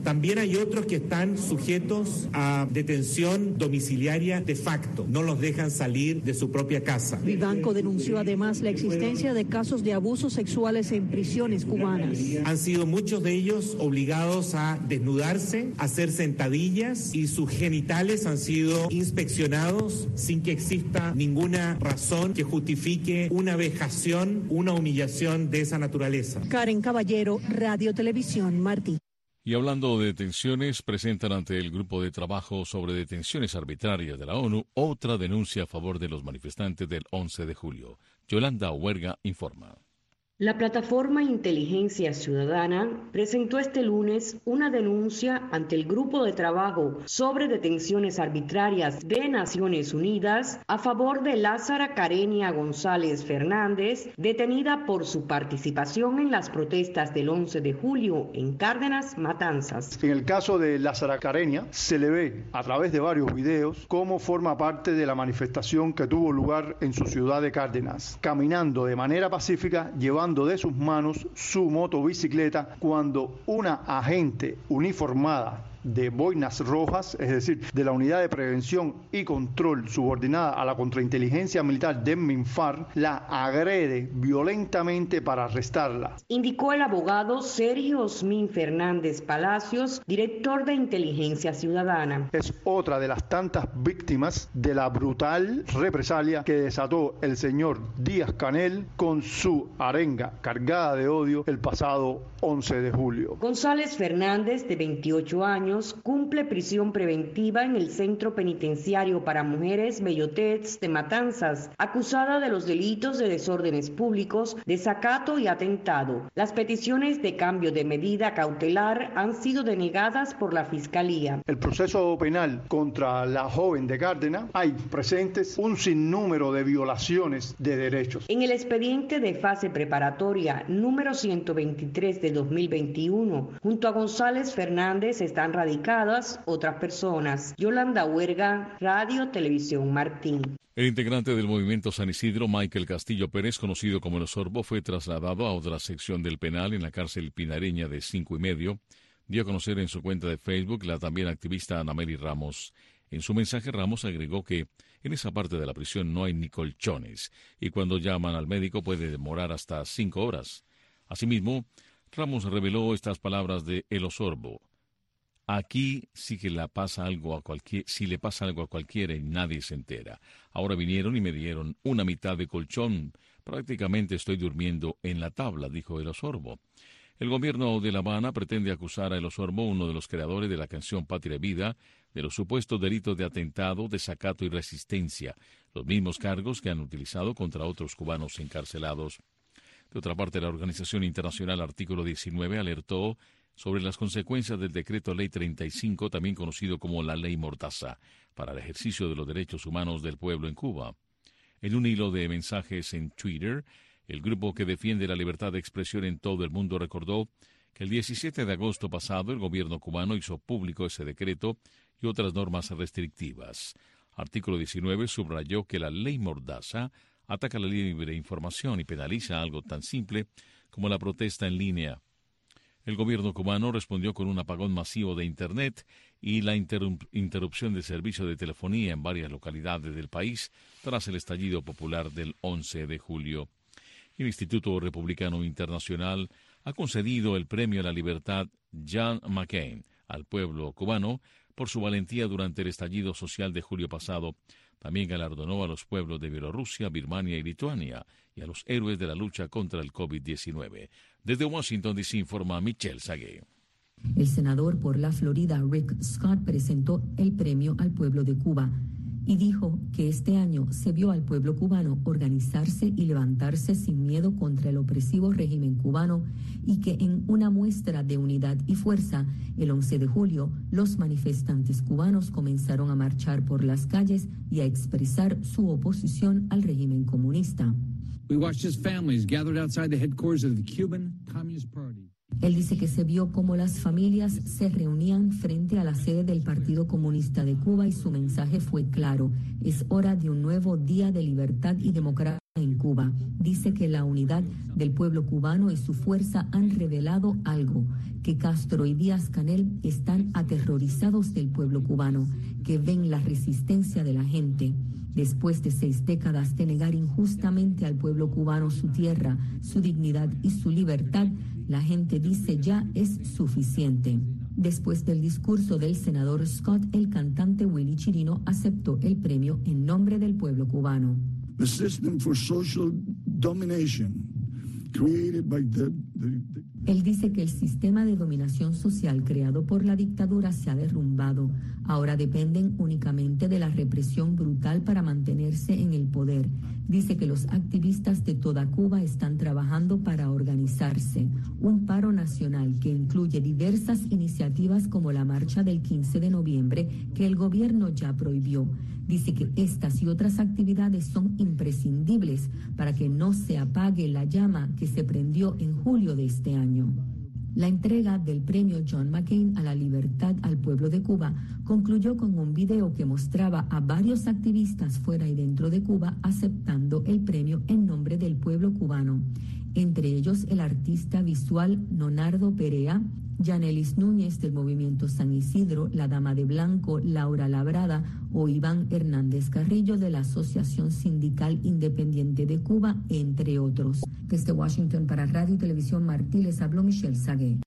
También hay otros que están sujetos a detención domiciliaria de facto. No los dejan salir de su propia casa.
Vivanco denunció además la existencia de casos de abusos sexuales en prisiones cubanas.
Han sido muchos de ellos obligados a desnudarse, a hacer sentadillas y sus genitales han sido inspeccionados sin que exista ninguna razón que justifique una vejación, una humillación de esa naturaleza.
Karen Caballero, Radio Televisión Martí.
Y hablando de detenciones, presentan ante el Grupo de Trabajo sobre Detenciones Arbitrarias de la ONU otra denuncia a favor de los manifestantes del 11 de julio. Yolanda Huerga informa.
La plataforma Inteligencia Ciudadana presentó este lunes una denuncia ante el Grupo de Trabajo sobre Detenciones Arbitrarias de Naciones Unidas a favor de Lázara Carenia González Fernández, detenida por su participación en las protestas del 11 de julio en Cárdenas, Matanzas.
En el caso de Lázara Carenia, se le ve a través de varios videos cómo forma parte de la manifestación que tuvo lugar en su ciudad de Cárdenas, caminando de manera pacífica, llevando de sus manos su motobicicleta cuando una agente uniformada de boinas rojas, es decir, de la Unidad de Prevención y Control subordinada a la Contrainteligencia Militar de MINFAR, la agrede violentamente para arrestarla.
Indicó el abogado Sergio Osmin Fernández Palacios, director de Inteligencia Ciudadana.
Es otra de las tantas víctimas de la brutal represalia que desató el señor Díaz-Canel con su arenga cargada de odio el pasado 11 de julio.
González Fernández, de 28 años, cumple prisión preventiva en el Centro Penitenciario para Mujeres Bellotets de Matanzas, acusada de los delitos de desórdenes públicos, desacato y atentado. Las peticiones de cambio de medida cautelar han sido denegadas por la Fiscalía.
El proceso penal contra la joven de Cárdenas hay presentes un sinnúmero de violaciones de derechos.
En el expediente de fase preparatoria número 123 de 2021, junto a González Fernández están radicadas otras personas. Yolanda Huerga, Radio Televisión Martín.
El integrante del movimiento San Isidro, Michael Castillo Pérez, conocido como El Osorbo, fue trasladado a otra sección del penal en la cárcel pinareña de 5 y Medio. Dio a conocer en su cuenta de Facebook la también activista Anameli Ramos. En su mensaje, Ramos agregó que en esa parte de la prisión no hay ni colchones y cuando llaman al médico puede demorar hasta 5 horas. Asimismo, Ramos reveló estas palabras de El Osorbo. Aquí sí que le pasa algo a cualquiera y nadie se entera. Ahora vinieron y me dieron una mitad de colchón. Prácticamente estoy durmiendo en la tabla, dijo El Osorbo. El gobierno de La Habana pretende acusar a El Osorbo, uno de los creadores de la canción Patria y Vida, de los supuestos delitos de atentado, desacato y resistencia, los mismos cargos que han utilizado contra otros cubanos encarcelados. De otra parte, la Organización Internacional Artículo 19 alertó sobre las consecuencias del Decreto Ley 35, también conocido como la Ley Mordaza, para el ejercicio de los derechos humanos del pueblo en Cuba. En un hilo de mensajes en Twitter, el grupo que defiende la libertad de expresión en todo el mundo recordó que el 17 de agosto pasado el gobierno cubano hizo público ese decreto y otras normas restrictivas. Artículo 19 subrayó que la Ley Mordaza ataca la libre información y penaliza algo tan simple como la protesta en línea. El gobierno cubano respondió con un apagón masivo de Internet y la interrupción del servicio de telefonía en varias localidades del país tras el estallido popular del 11 de julio. El Instituto Republicano Internacional ha concedido el Premio a la Libertad John McCain al pueblo cubano por su valentía durante el estallido social de julio pasado. También galardonó a los pueblos de Bielorrusia, Birmania y Lituania y a los héroes de la lucha contra el COVID-19. Desde Washington, D.C., informa Michelle Sagué.
El senador por la Florida, Rick Scott, presentó el premio al pueblo de Cuba y dijo que este año se vio al pueblo cubano organizarse y levantarse sin miedo contra el opresivo régimen cubano y que en una muestra de unidad y fuerza, el 11 de julio, los manifestantes cubanos comenzaron a marchar por las calles y a expresar su oposición al régimen comunista.
We watched as families gathered outside the headquarters of the Cuban Communist Party.
Él dice que se vio cómo las familias se reunían frente a la sede del Partido Comunista de Cuba y su mensaje fue claro: es hora de un nuevo día de libertad y democracia en Cuba. Dice que la unidad del pueblo cubano y su fuerza han revelado algo, que Castro y Díaz-Canel están aterrorizados del pueblo cubano, que ven la resistencia de la gente. Después de 6 décadas de negar injustamente al pueblo cubano su tierra, su dignidad y su libertad, la gente dice ya es suficiente. Después del discurso del senador Scott, el cantante Willy Chirino aceptó el premio en nombre del pueblo cubano.
The system for social domination created by
Él dice que el sistema de dominación social creado por la dictadura se ha derrumbado. Ahora dependen únicamente de la represión brutal para mantenerse en el poder. Dice que los activistas de toda Cuba están trabajando para organizarse. Un paro nacional que incluye diversas iniciativas como la marcha del 15 de noviembre que el gobierno ya prohibió. Dice que estas y otras actividades son imprescindibles para que no se apague la llama que se prendió en julio de este año. La entrega del premio John McCain a la libertad al pueblo de Cuba concluyó con un video que mostraba a varios activistas fuera y dentro de Cuba aceptando el premio en nombre del pueblo cubano. Entre ellos el artista visual Nonardo Perea, Yanelis Núñez del Movimiento San Isidro, la Dama de Blanco, Laura Labrada o Iván Hernández Carrillo de la Asociación Sindical Independiente de Cuba, entre otros. Desde Washington para Radio y Televisión Martí les habló Michelle Sagué.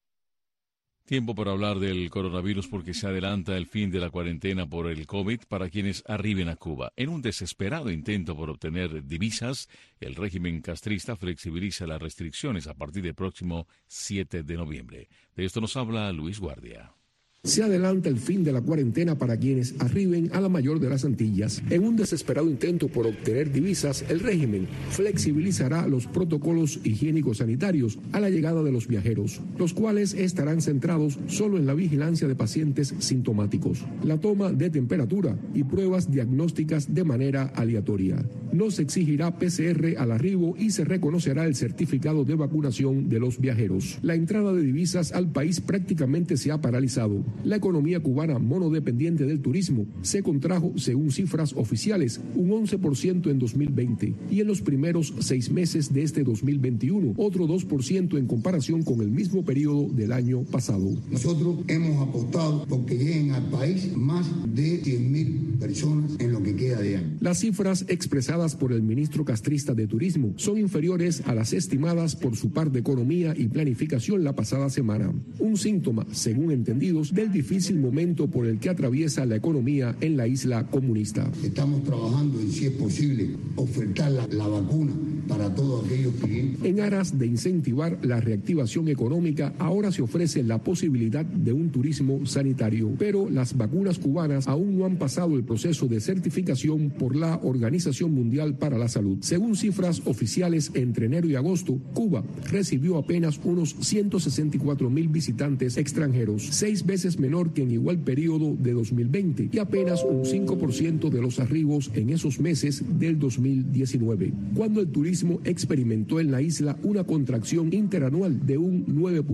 Tiempo para hablar del coronavirus porque se adelanta el fin de la cuarentena por el COVID para quienes arriben a Cuba. En un desesperado intento por obtener divisas, el régimen castrista flexibiliza las restricciones a partir del próximo 7 de noviembre. De esto nos habla Luis Guardia.
Se adelanta el fin de la cuarentena para quienes arriben a la mayor de las Antillas. En un desesperado intento por obtener divisas, el régimen flexibilizará los protocolos higiénicos sanitarios a la llegada de los viajeros, los cuales estarán centrados solo en la vigilancia de pacientes sintomáticos, la toma de temperatura y pruebas diagnósticas de manera aleatoria. No se exigirá PCR al arribo y se reconocerá el certificado de vacunación de los viajeros. La entrada de divisas al país prácticamente se ha paralizado. La economía cubana monodependiente del turismo se contrajo, según cifras oficiales, un 11% en 2020 y en los primeros 6 meses de este 2021, otro 2% en comparación con el mismo periodo del año pasado.
Nosotros hemos apostado porque lleguen al país más de 100.000 personas en lo que queda de año.
Las cifras expresadas por el ministro castrista de Turismo son inferiores a las estimadas por su par de Economía y Planificación la pasada semana. Un síntoma, según entendidos, del difícil momento por el que atraviesa la economía en la isla comunista.
Estamos trabajando en, si es posible, ofertar la vacuna para todos aquellos clientes.
En aras de incentivar la reactivación económica, ahora se ofrece la posibilidad de un turismo sanitario, pero las vacunas cubanas aún no han pasado el proceso de certificación por la Organización Mundial para la Salud. Según cifras oficiales, entre enero y agosto, Cuba recibió apenas unos 164,000 visitantes extranjeros, 6 veces menor que en igual periodo de 2020 y apenas un 5% de los arribos en esos meses del 2019, cuando el turismo experimentó en la isla una contracción interanual de un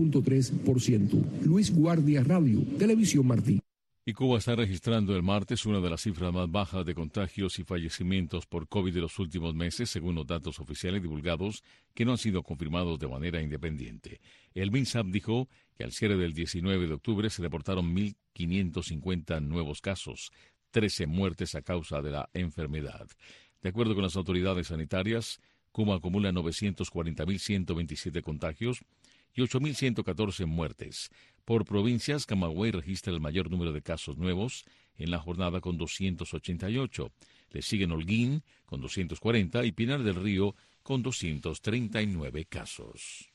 9.3%. Luis Guardia, Radio, Televisión Martí.
Y Cuba está registrando el martes una de las cifras más bajas de contagios y fallecimientos por COVID de los últimos meses, según los datos oficiales divulgados que no han sido confirmados de manera independiente. El MINSAP dijo que al cierre del 19 de octubre se reportaron 1.550 nuevos casos, 13 muertes a causa de la enfermedad. De acuerdo con las autoridades sanitarias, Cuba acumula 940.127 contagios y 8.114 muertes. Por provincias, Camagüey registra el mayor número de casos nuevos en la jornada con 288. Le siguen Holguín con 240 y Pinar del Río con 239 casos.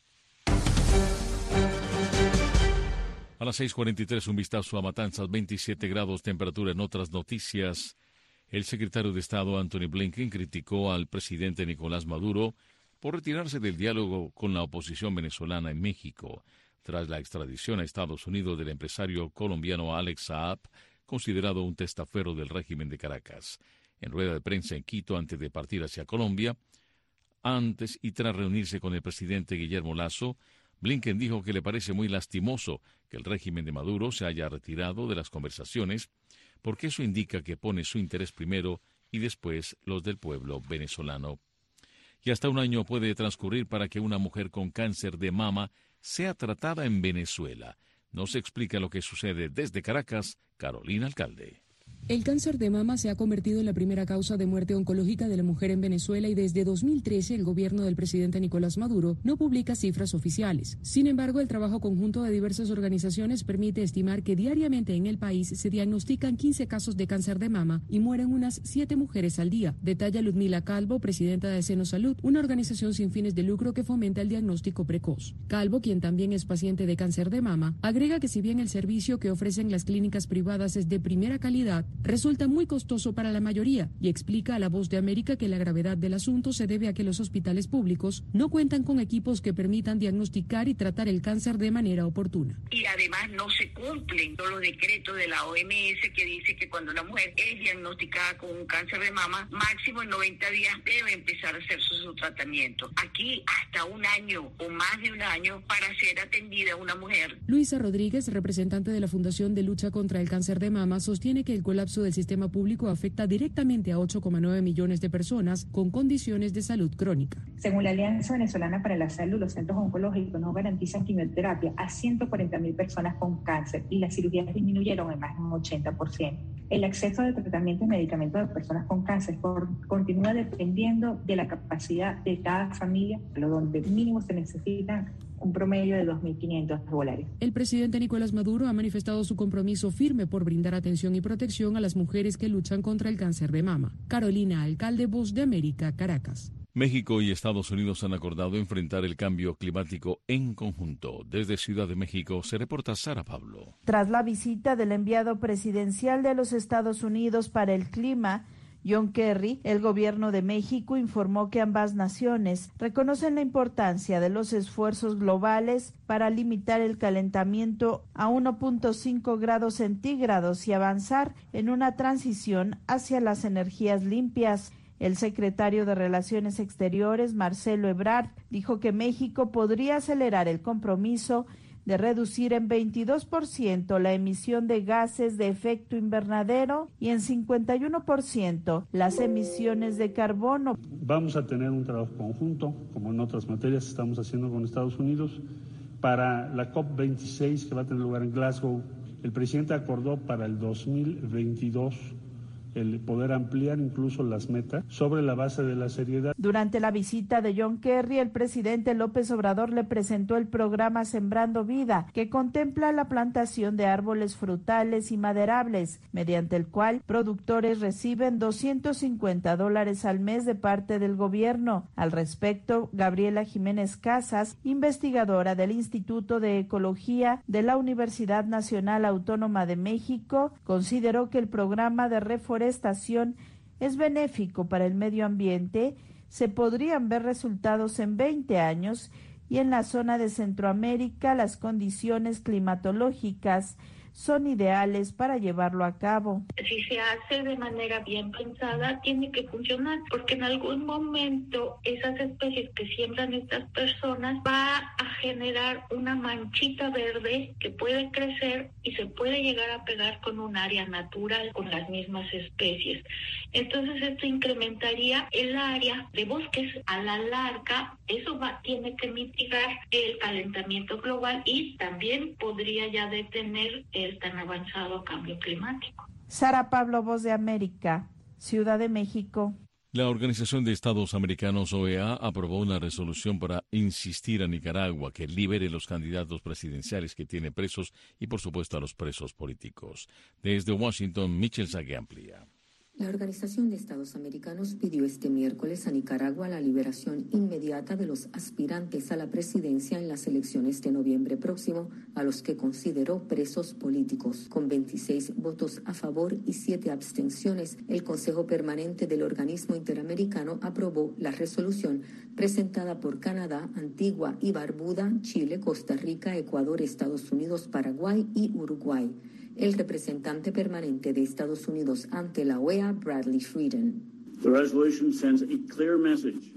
A las 6:43, un vistazo a Matanzas, 27 grados, temperatura. En otras noticias, el secretario de Estado Anthony Blinken criticó al presidente Nicolás Maduro por retirarse del diálogo con la oposición venezolana en México, tras la extradición a Estados Unidos del empresario colombiano Alex Saab, considerado un testaferro del régimen de Caracas. En rueda de prensa en Quito, antes de partir hacia Colombia, antes y tras reunirse con el presidente Guillermo Lasso, Blinken dijo que le parece muy lastimoso que el régimen de Maduro se haya retirado de las conversaciones, porque eso indica que pone su interés primero y después los del pueblo venezolano. y hasta un año puede transcurrir para que una mujer con cáncer de mama sea tratada en Venezuela. Nos explica lo que sucede desde Caracas, Carolina Alcalde.
El cáncer de mama se ha convertido en la primera causa de muerte oncológica de la mujer en Venezuela y desde 2013 el gobierno del presidente Nicolás Maduro no publica cifras oficiales. Sin embargo, el trabajo conjunto de diversas organizaciones permite estimar que diariamente en el país se diagnostican 15 casos de cáncer de mama y mueren unas 7 mujeres al día, detalla Ludmila Calvo, presidenta de Senosalud, una organización sin fines de lucro que fomenta el diagnóstico precoz. Calvo, quien también es paciente de cáncer de mama, agrega que si bien el servicio que ofrecen las clínicas privadas es de primera calidad, resulta muy costoso para la mayoría y explica a La Voz de América que la gravedad del asunto se debe a que los hospitales públicos no cuentan con equipos que permitan diagnosticar y tratar el cáncer de manera oportuna.
Y además no se cumplen todos los decretos de la OMS que dice que cuando la mujer es diagnosticada con un cáncer de mama, máximo en 90 días debe empezar a hacer su tratamiento. Aquí hasta un año o más de un año para ser atendida una mujer.
Luisa Rodríguez, representante de la Fundación de Lucha contra el Cáncer de Mama, sostiene que el colapso del sistema público afecta directamente a 8,9 millones de personas con condiciones de salud crónica.
Según la Alianza Venezolana para la Salud, los centros oncológicos no garantizan quimioterapia a 140.000 personas con cáncer y las cirugías disminuyeron en más de un 80%. El acceso de tratamiento y medicamentos de personas con cáncer continúa dependiendo de la capacidad de cada familia, donde mínimo se necesitan un promedio de $2.500.
El presidente Nicolás Maduro ha manifestado su compromiso firme por brindar atención y protección a las mujeres que luchan contra el cáncer de mama. Carolina Alcalde, Voz de América, Caracas.
México y Estados Unidos han acordado enfrentar el cambio climático en conjunto. Desde Ciudad de México se reporta Sara Pablo.
Tras la visita del enviado presidencial de los Estados Unidos para el clima, John Kerry, el gobierno de México informó que ambas naciones reconocen la importancia de los esfuerzos globales para limitar el calentamiento a 1.5 grados centígrados y avanzar en una transición hacia las energías limpias. El secretario de Relaciones Exteriores, Marcelo Ebrard, dijo que México podría acelerar el compromiso de reducir en 22% la emisión de gases de efecto invernadero y en 51% las emisiones de carbono.
Vamos a tener un trabajo conjunto, como en otras materias estamos haciendo con Estados Unidos, para la COP26 que va a tener lugar en Glasgow. El presidente acordó para el 2022 el poder ampliar incluso las metas sobre la base de la seriedad.
Durante la visita de John Kerry, el presidente López Obrador le presentó el programa Sembrando Vida, que contempla la plantación de árboles frutales y maderables, mediante el cual productores reciben $250 al mes de parte del gobierno. Al respecto, Gabriela Jiménez Casas, investigadora del Instituto de Ecología de la Universidad Nacional Autónoma de México, consideró que el programa de reforestación es benéfico para el medio ambiente, se podrían ver resultados en 20 años y en la zona de Centroamérica las condiciones climatológicas son ideales para llevarlo a cabo.
Si se hace de manera bien pensada, tiene que funcionar, porque en algún momento esas especies que siembran estas personas va a generar una manchita verde que puede crecer y se puede llegar a pegar con un área natural con las mismas especies. Entonces esto incrementaría el área de bosques a la larga. Eso tiene que mitigar el calentamiento global y también podría ya detener el tan avanzado cambio climático.
Sara Pablo, Voz de América, Ciudad de México.
La Organización de Estados Americanos, OEA, aprobó una resolución para insistir a Nicaragua que libere los candidatos presidenciales que tiene presos y, por supuesto, a los presos políticos. Desde Washington, Michelle Sague amplía.
La Organización de Estados Americanos pidió este miércoles a Nicaragua la liberación inmediata de los aspirantes a la presidencia en las elecciones de noviembre próximo, a los que consideró presos políticos. Con 26 votos a favor y 7 abstenciones, el Consejo Permanente del Organismo Interamericano aprobó la resolución presentada por Canadá, Antigua y Barbuda, Chile, Costa Rica, Ecuador, Estados Unidos, Paraguay y Uruguay. El representante permanente de Estados Unidos ante la OEA, Bradley Frieden.
The resolution sends a clear message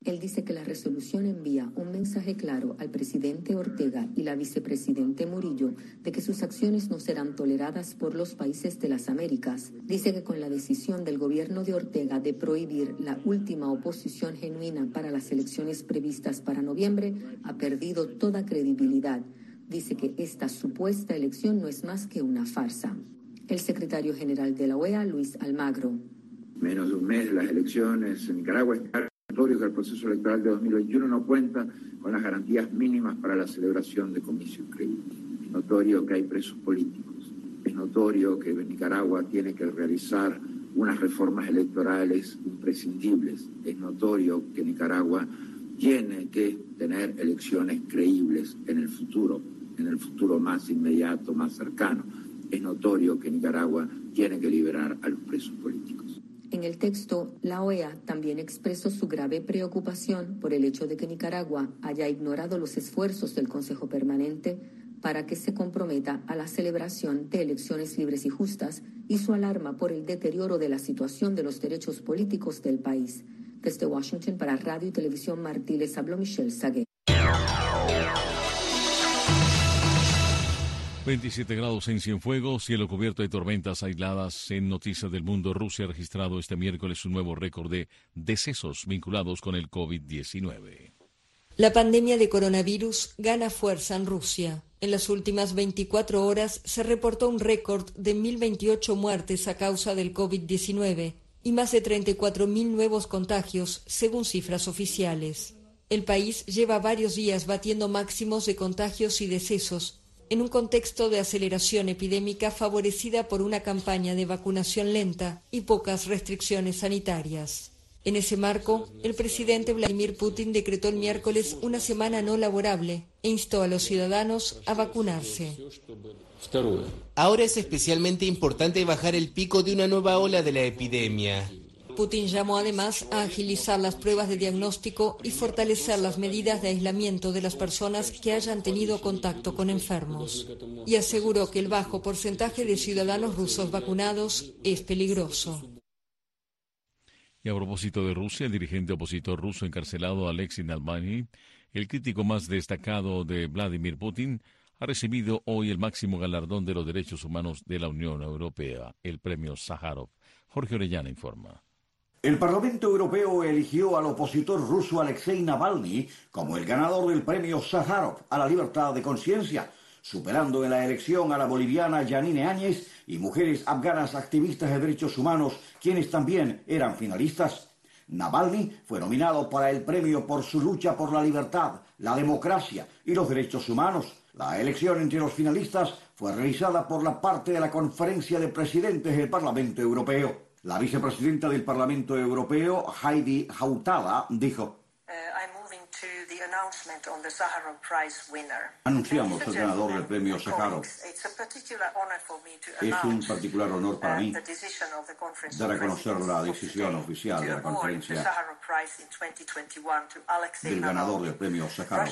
Él dice que la resolución envía un mensaje claro al presidente Ortega y la vicepresidente Murillo de que sus acciones no serán toleradas por los países de las Américas. Dice que con la decisión del gobierno de Ortega de prohibir la última oposición genuina para las elecciones previstas para noviembre, ha perdido toda credibilidad. Dice que esta supuesta elección no es más que una farsa. El secretario general de la OEA, Luis Almagro.
Menos de un mes de las elecciones en Nicaragua. Es notorio que el proceso electoral de 2021 no cuenta con las garantías mínimas para la celebración de comicios creíbles. Es notorio que hay presos políticos. Es notorio que Nicaragua tiene que realizar unas reformas electorales imprescindibles. Es notorio que Nicaragua tiene que tener elecciones creíbles en el futuro más inmediato, más cercano. Es notorio que Nicaragua tiene que liberar a los presos políticos.
En el texto, la OEA también expresó su grave preocupación por el hecho de que Nicaragua haya ignorado los esfuerzos del Consejo Permanente para que se comprometa a la celebración de elecciones libres y justas y su alarma por el deterioro de la situación de los derechos políticos del país. Desde Washington para Radio y Televisión Martí les habló Michelle Saguet.
27 grados en Cienfuegos, cielo cubierto de tormentas aisladas. En Noticias del Mundo, Rusia ha registrado este miércoles un nuevo récord de decesos vinculados con el COVID-19.
La pandemia de coronavirus gana fuerza en Rusia. En las últimas 24 horas se reportó un récord de 1.028 muertes a causa del COVID-19 y más de 34.000 nuevos contagios, según cifras oficiales. El país lleva varios días batiendo máximos de contagios y decesos, en un contexto de aceleración epidémica favorecida por una campaña de vacunación lenta y pocas restricciones sanitarias. En ese marco, el presidente Vladimir Putin decretó el miércoles una semana no laborable e instó a los ciudadanos a vacunarse.
Ahora es especialmente importante bajar el pico de una nueva ola de la epidemia.
Putin llamó además a agilizar las pruebas de diagnóstico y fortalecer las medidas de aislamiento de las personas que hayan tenido contacto con enfermos. Y aseguró que el bajo porcentaje de ciudadanos rusos vacunados es peligroso.
Y a propósito de Rusia, el dirigente opositor ruso encarcelado Alexei Navalny, el crítico más destacado de Vladimir Putin, ha recibido hoy el máximo galardón de los derechos humanos de la Unión Europea, el premio Sájarov. Jorge Orellana informa.
El Parlamento Europeo eligió al opositor ruso Alexei Navalny como el ganador del premio Sájarov a la libertad de conciencia, superando en la elección a la boliviana Yanine Áñez y mujeres afganas activistas de derechos humanos, quienes también eran finalistas. Navalny fue nominado para el premio por su lucha por la libertad, la democracia y los derechos humanos. La elección entre los finalistas fue realizada por la parte de la Conferencia de Presidentes del Parlamento Europeo. La vicepresidenta del Parlamento Europeo, Heidi Hautala, dijo: anunciamos el ganador del premio Sájarov. Es un particular honor para mí dar a conocer la decisión oficial de la conferencia del ganador del premio Sájarov.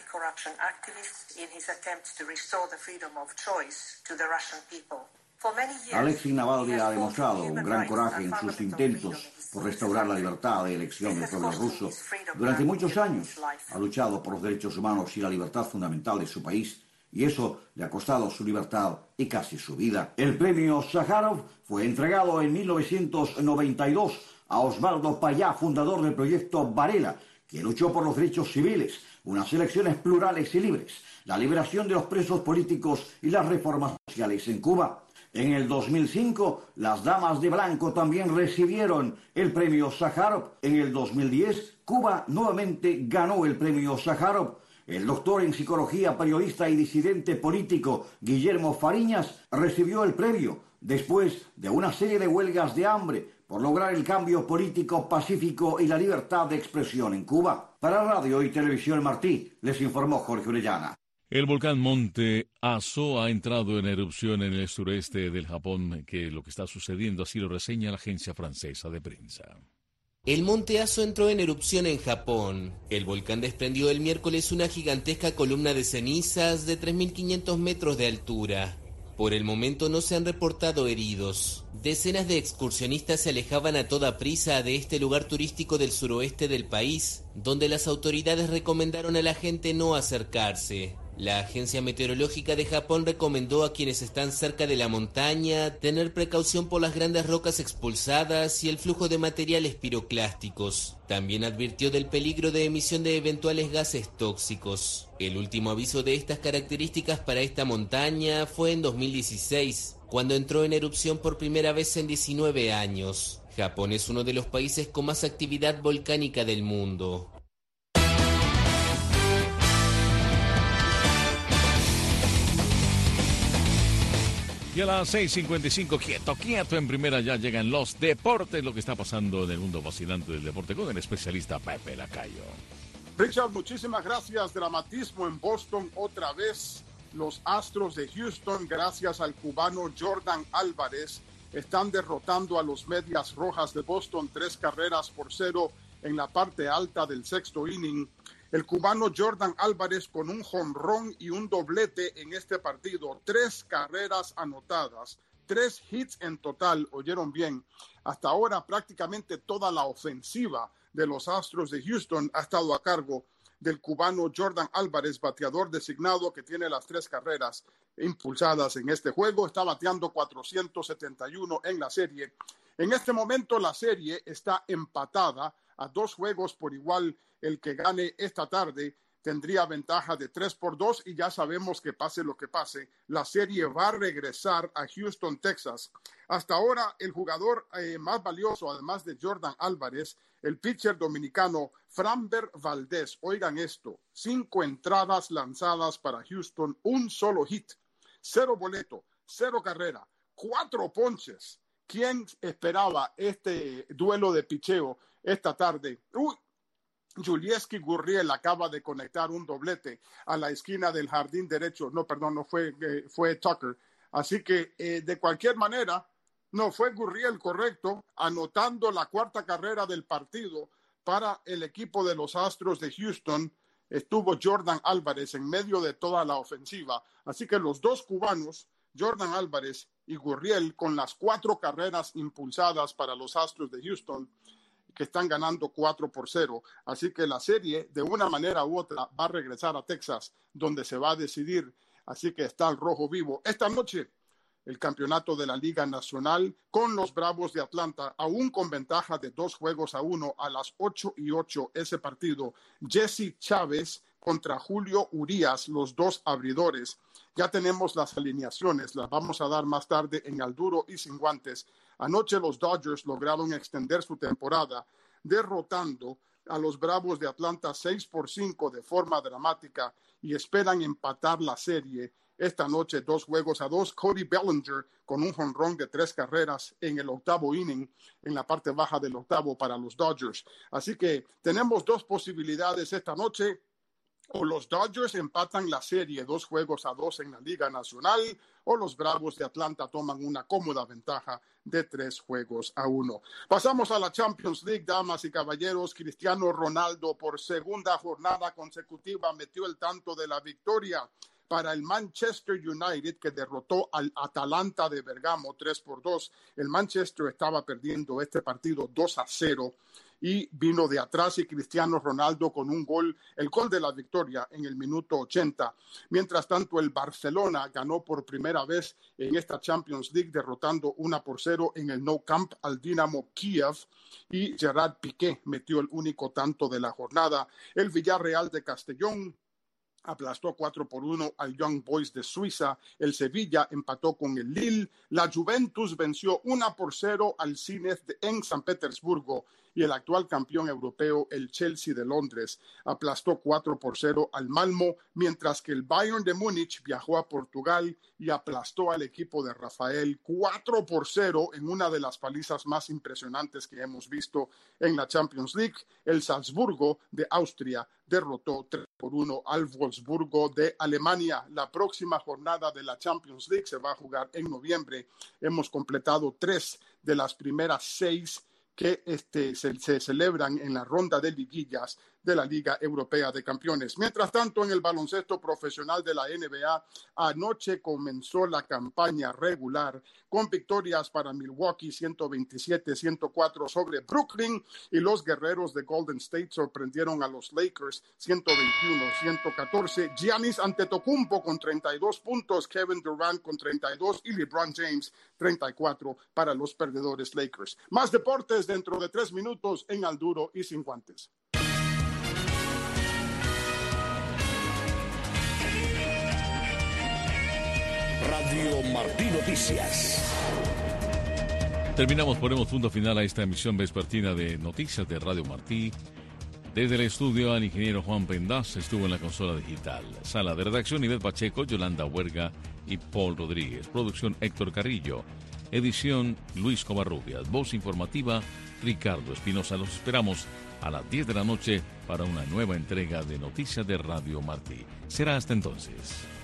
Alexei Navalny ha demostrado un gran coraje en sus intentos por restaurar la libertad de elección del pueblo ruso. Durante muchos años ha luchado por los derechos humanos y la libertad fundamental de su país, y eso le ha costado su libertad y casi su vida. El premio Sájarov fue entregado en 1992 a Osvaldo Payá, fundador del proyecto Varela, que luchó por los derechos civiles, unas elecciones plurales y libres, la liberación de los presos políticos y las reformas sociales en Cuba. En el 2005, las Damas de Blanco también recibieron el premio Sájarov. En el 2010, Cuba nuevamente ganó el premio Sájarov. El doctor en psicología, periodista y disidente político Guillermo Fariñas recibió el premio después de una serie de huelgas de hambre por lograr el cambio político pacífico y la libertad de expresión en Cuba. Para Radio y Televisión Martí, les informó Jorge Orellana.
El volcán Monte Aso ha entrado en erupción en el sureste del Japón, que lo que está sucediendo así lo reseña la agencia francesa de prensa.
El Monte Aso entró en erupción en Japón. El volcán desprendió el miércoles una gigantesca columna de cenizas de 3.500 metros de altura. Por el momento no se han reportado heridos. Decenas de excursionistas se alejaban a toda prisa de este lugar turístico del suroeste del país, donde las autoridades recomendaron a la gente no acercarse. La Agencia Meteorológica de Japón recomendó a quienes están cerca de la montaña tener precaución por las grandes rocas expulsadas y el flujo de materiales piroclásticos. También advirtió del peligro de emisión de eventuales gases tóxicos. El último aviso de estas características para esta montaña fue en 2016, cuando entró en erupción por primera vez en 19 años. Japón es uno de los países con más actividad volcánica del mundo.
Y a las 6:55, quieto, en primera ya llegan los deportes, lo que está pasando en el mundo fascinante del deporte con el especialista Pepe Lacayo.
Richard, muchísimas gracias. Dramatismo en Boston otra vez. Los Astros de Houston, gracias al cubano Jordan Álvarez, están derrotando a los Medias Rojas de Boston 3-0 en la parte alta del sexto inning. El cubano Jordan Álvarez con un jonrón y un doblete en este partido, 3 carreras anotadas, 3 hits en total, oyeron bien. Hasta ahora prácticamente toda la ofensiva de los Astros de Houston ha estado a cargo del cubano Jordan Álvarez, bateador designado que tiene las 3 carreras impulsadas en este juego. Está bateando 471 en la serie. En este momento la serie está empatada a 2 juegos por igual. El que gane esta tarde tendría ventaja de 3-2 y ya sabemos que pase lo que pase, la serie va a regresar a Houston, Texas. Hasta ahora el jugador más valioso, además de Jordan Álvarez, el pitcher dominicano Framber Valdez. Oigan esto, 5 entradas lanzadas para Houston, un solo hit, 0 boleto, 0 carrera, 4 ponches. ¿Quién esperaba este duelo de picheo esta tarde? Julieski Gurriel acaba de conectar un doblete a la esquina del jardín derecho. No fue Tucker. Así que de cualquier manera, no fue Gurriel, correcto, anotando la 4ª carrera del partido para el equipo de los Astros de Houston. Estuvo Jordan Álvarez en medio de toda la ofensiva. Así que los 2 cubanos, Jordan Álvarez y Gurriel, con las 4 carreras impulsadas para los Astros de Houston, que están ganando 4-0. Así que la serie, de una manera u otra, va a regresar a Texas, donde se va a decidir. Así que está el rojo vivo. Esta noche, el campeonato de la Liga Nacional con los Bravos de Atlanta, aún con ventaja de 2-1 a las 8:08 ese partido. Jesse Chávez contra Julio Urías, los 2 abridores. Ya tenemos las alineaciones, las vamos a dar más tarde en al duro y sin guantes. Anoche los Dodgers lograron extender su temporada derrotando a los Bravos de Atlanta 6-5 de forma dramática y esperan empatar la serie esta noche 2-2. Cody Bellinger con un jonrón de 3 carreras en el 8º inning, en la parte baja del 8º para los Dodgers. Así que tenemos 2 posibilidades esta noche. O los Dodgers empatan la serie 2-2 en la Liga Nacional, o los Bravos de Atlanta toman una cómoda ventaja de 3-1. Pasamos a la Champions League, damas y caballeros. Cristiano Ronaldo por segunda jornada consecutiva metió el tanto de la victoria para el Manchester United, que derrotó al Atalanta de Bergamo 3-2. El Manchester estaba perdiendo este partido 2-0 y vino de atrás, y Cristiano Ronaldo con un gol, el gol de la victoria en el minuto 80. Mientras tanto, el Barcelona ganó por primera vez en esta Champions League, derrotando 1-0 en el Nou Camp al Dinamo Kiev, y Gerard Piqué metió el único tanto de la jornada. El Villarreal de Castellón aplastó 4-1 al Young Boys de Suiza. El Sevilla empató con el Lille. La Juventus venció 1-0 al Zenit en San Petersburgo. Y el actual campeón europeo, el Chelsea de Londres, aplastó 4-0 al Malmo, mientras que el Bayern de Múnich viajó a Portugal y aplastó al equipo de Rafael 4-0 en una de las palizas más impresionantes que hemos visto en la Champions League. El Salzburgo de Austria derrotó 3-1 al Wolfsburgo de Alemania. La próxima jornada de la Champions League se va a jugar en noviembre. Hemos completado 3 de las primeras 6 que se celebran en la ronda de liguillas de la Liga Europea de Campeones. Mientras tanto, en el baloncesto profesional de la NBA, anoche comenzó la campaña regular con victorias para Milwaukee 127-104 sobre Brooklyn, y los guerreros de Golden State sorprendieron a los Lakers 121-114. Giannis Antetokounmpo con 32 puntos, Kevin Durant con 32 y LeBron James 34 para los perdedores Lakers. Más deportes dentro de 3 minutos en Al Duro y Sin Guantes.
Radio Martí Noticias.
Ponemos punto final a esta emisión vespertina de Noticias de Radio Martí. Desde el estudio, al ingeniero Juan Pendaz estuvo en la consola digital. Sala de redacción, Ivette Pacheco, Yolanda Huerga y Paul Rodríguez. Producción, Héctor Carrillo. Edición, Luis Covarrubias. Voz informativa, Ricardo Espinosa. Los esperamos a las 10 de la noche para una nueva entrega de Noticias de Radio Martí. Será hasta entonces.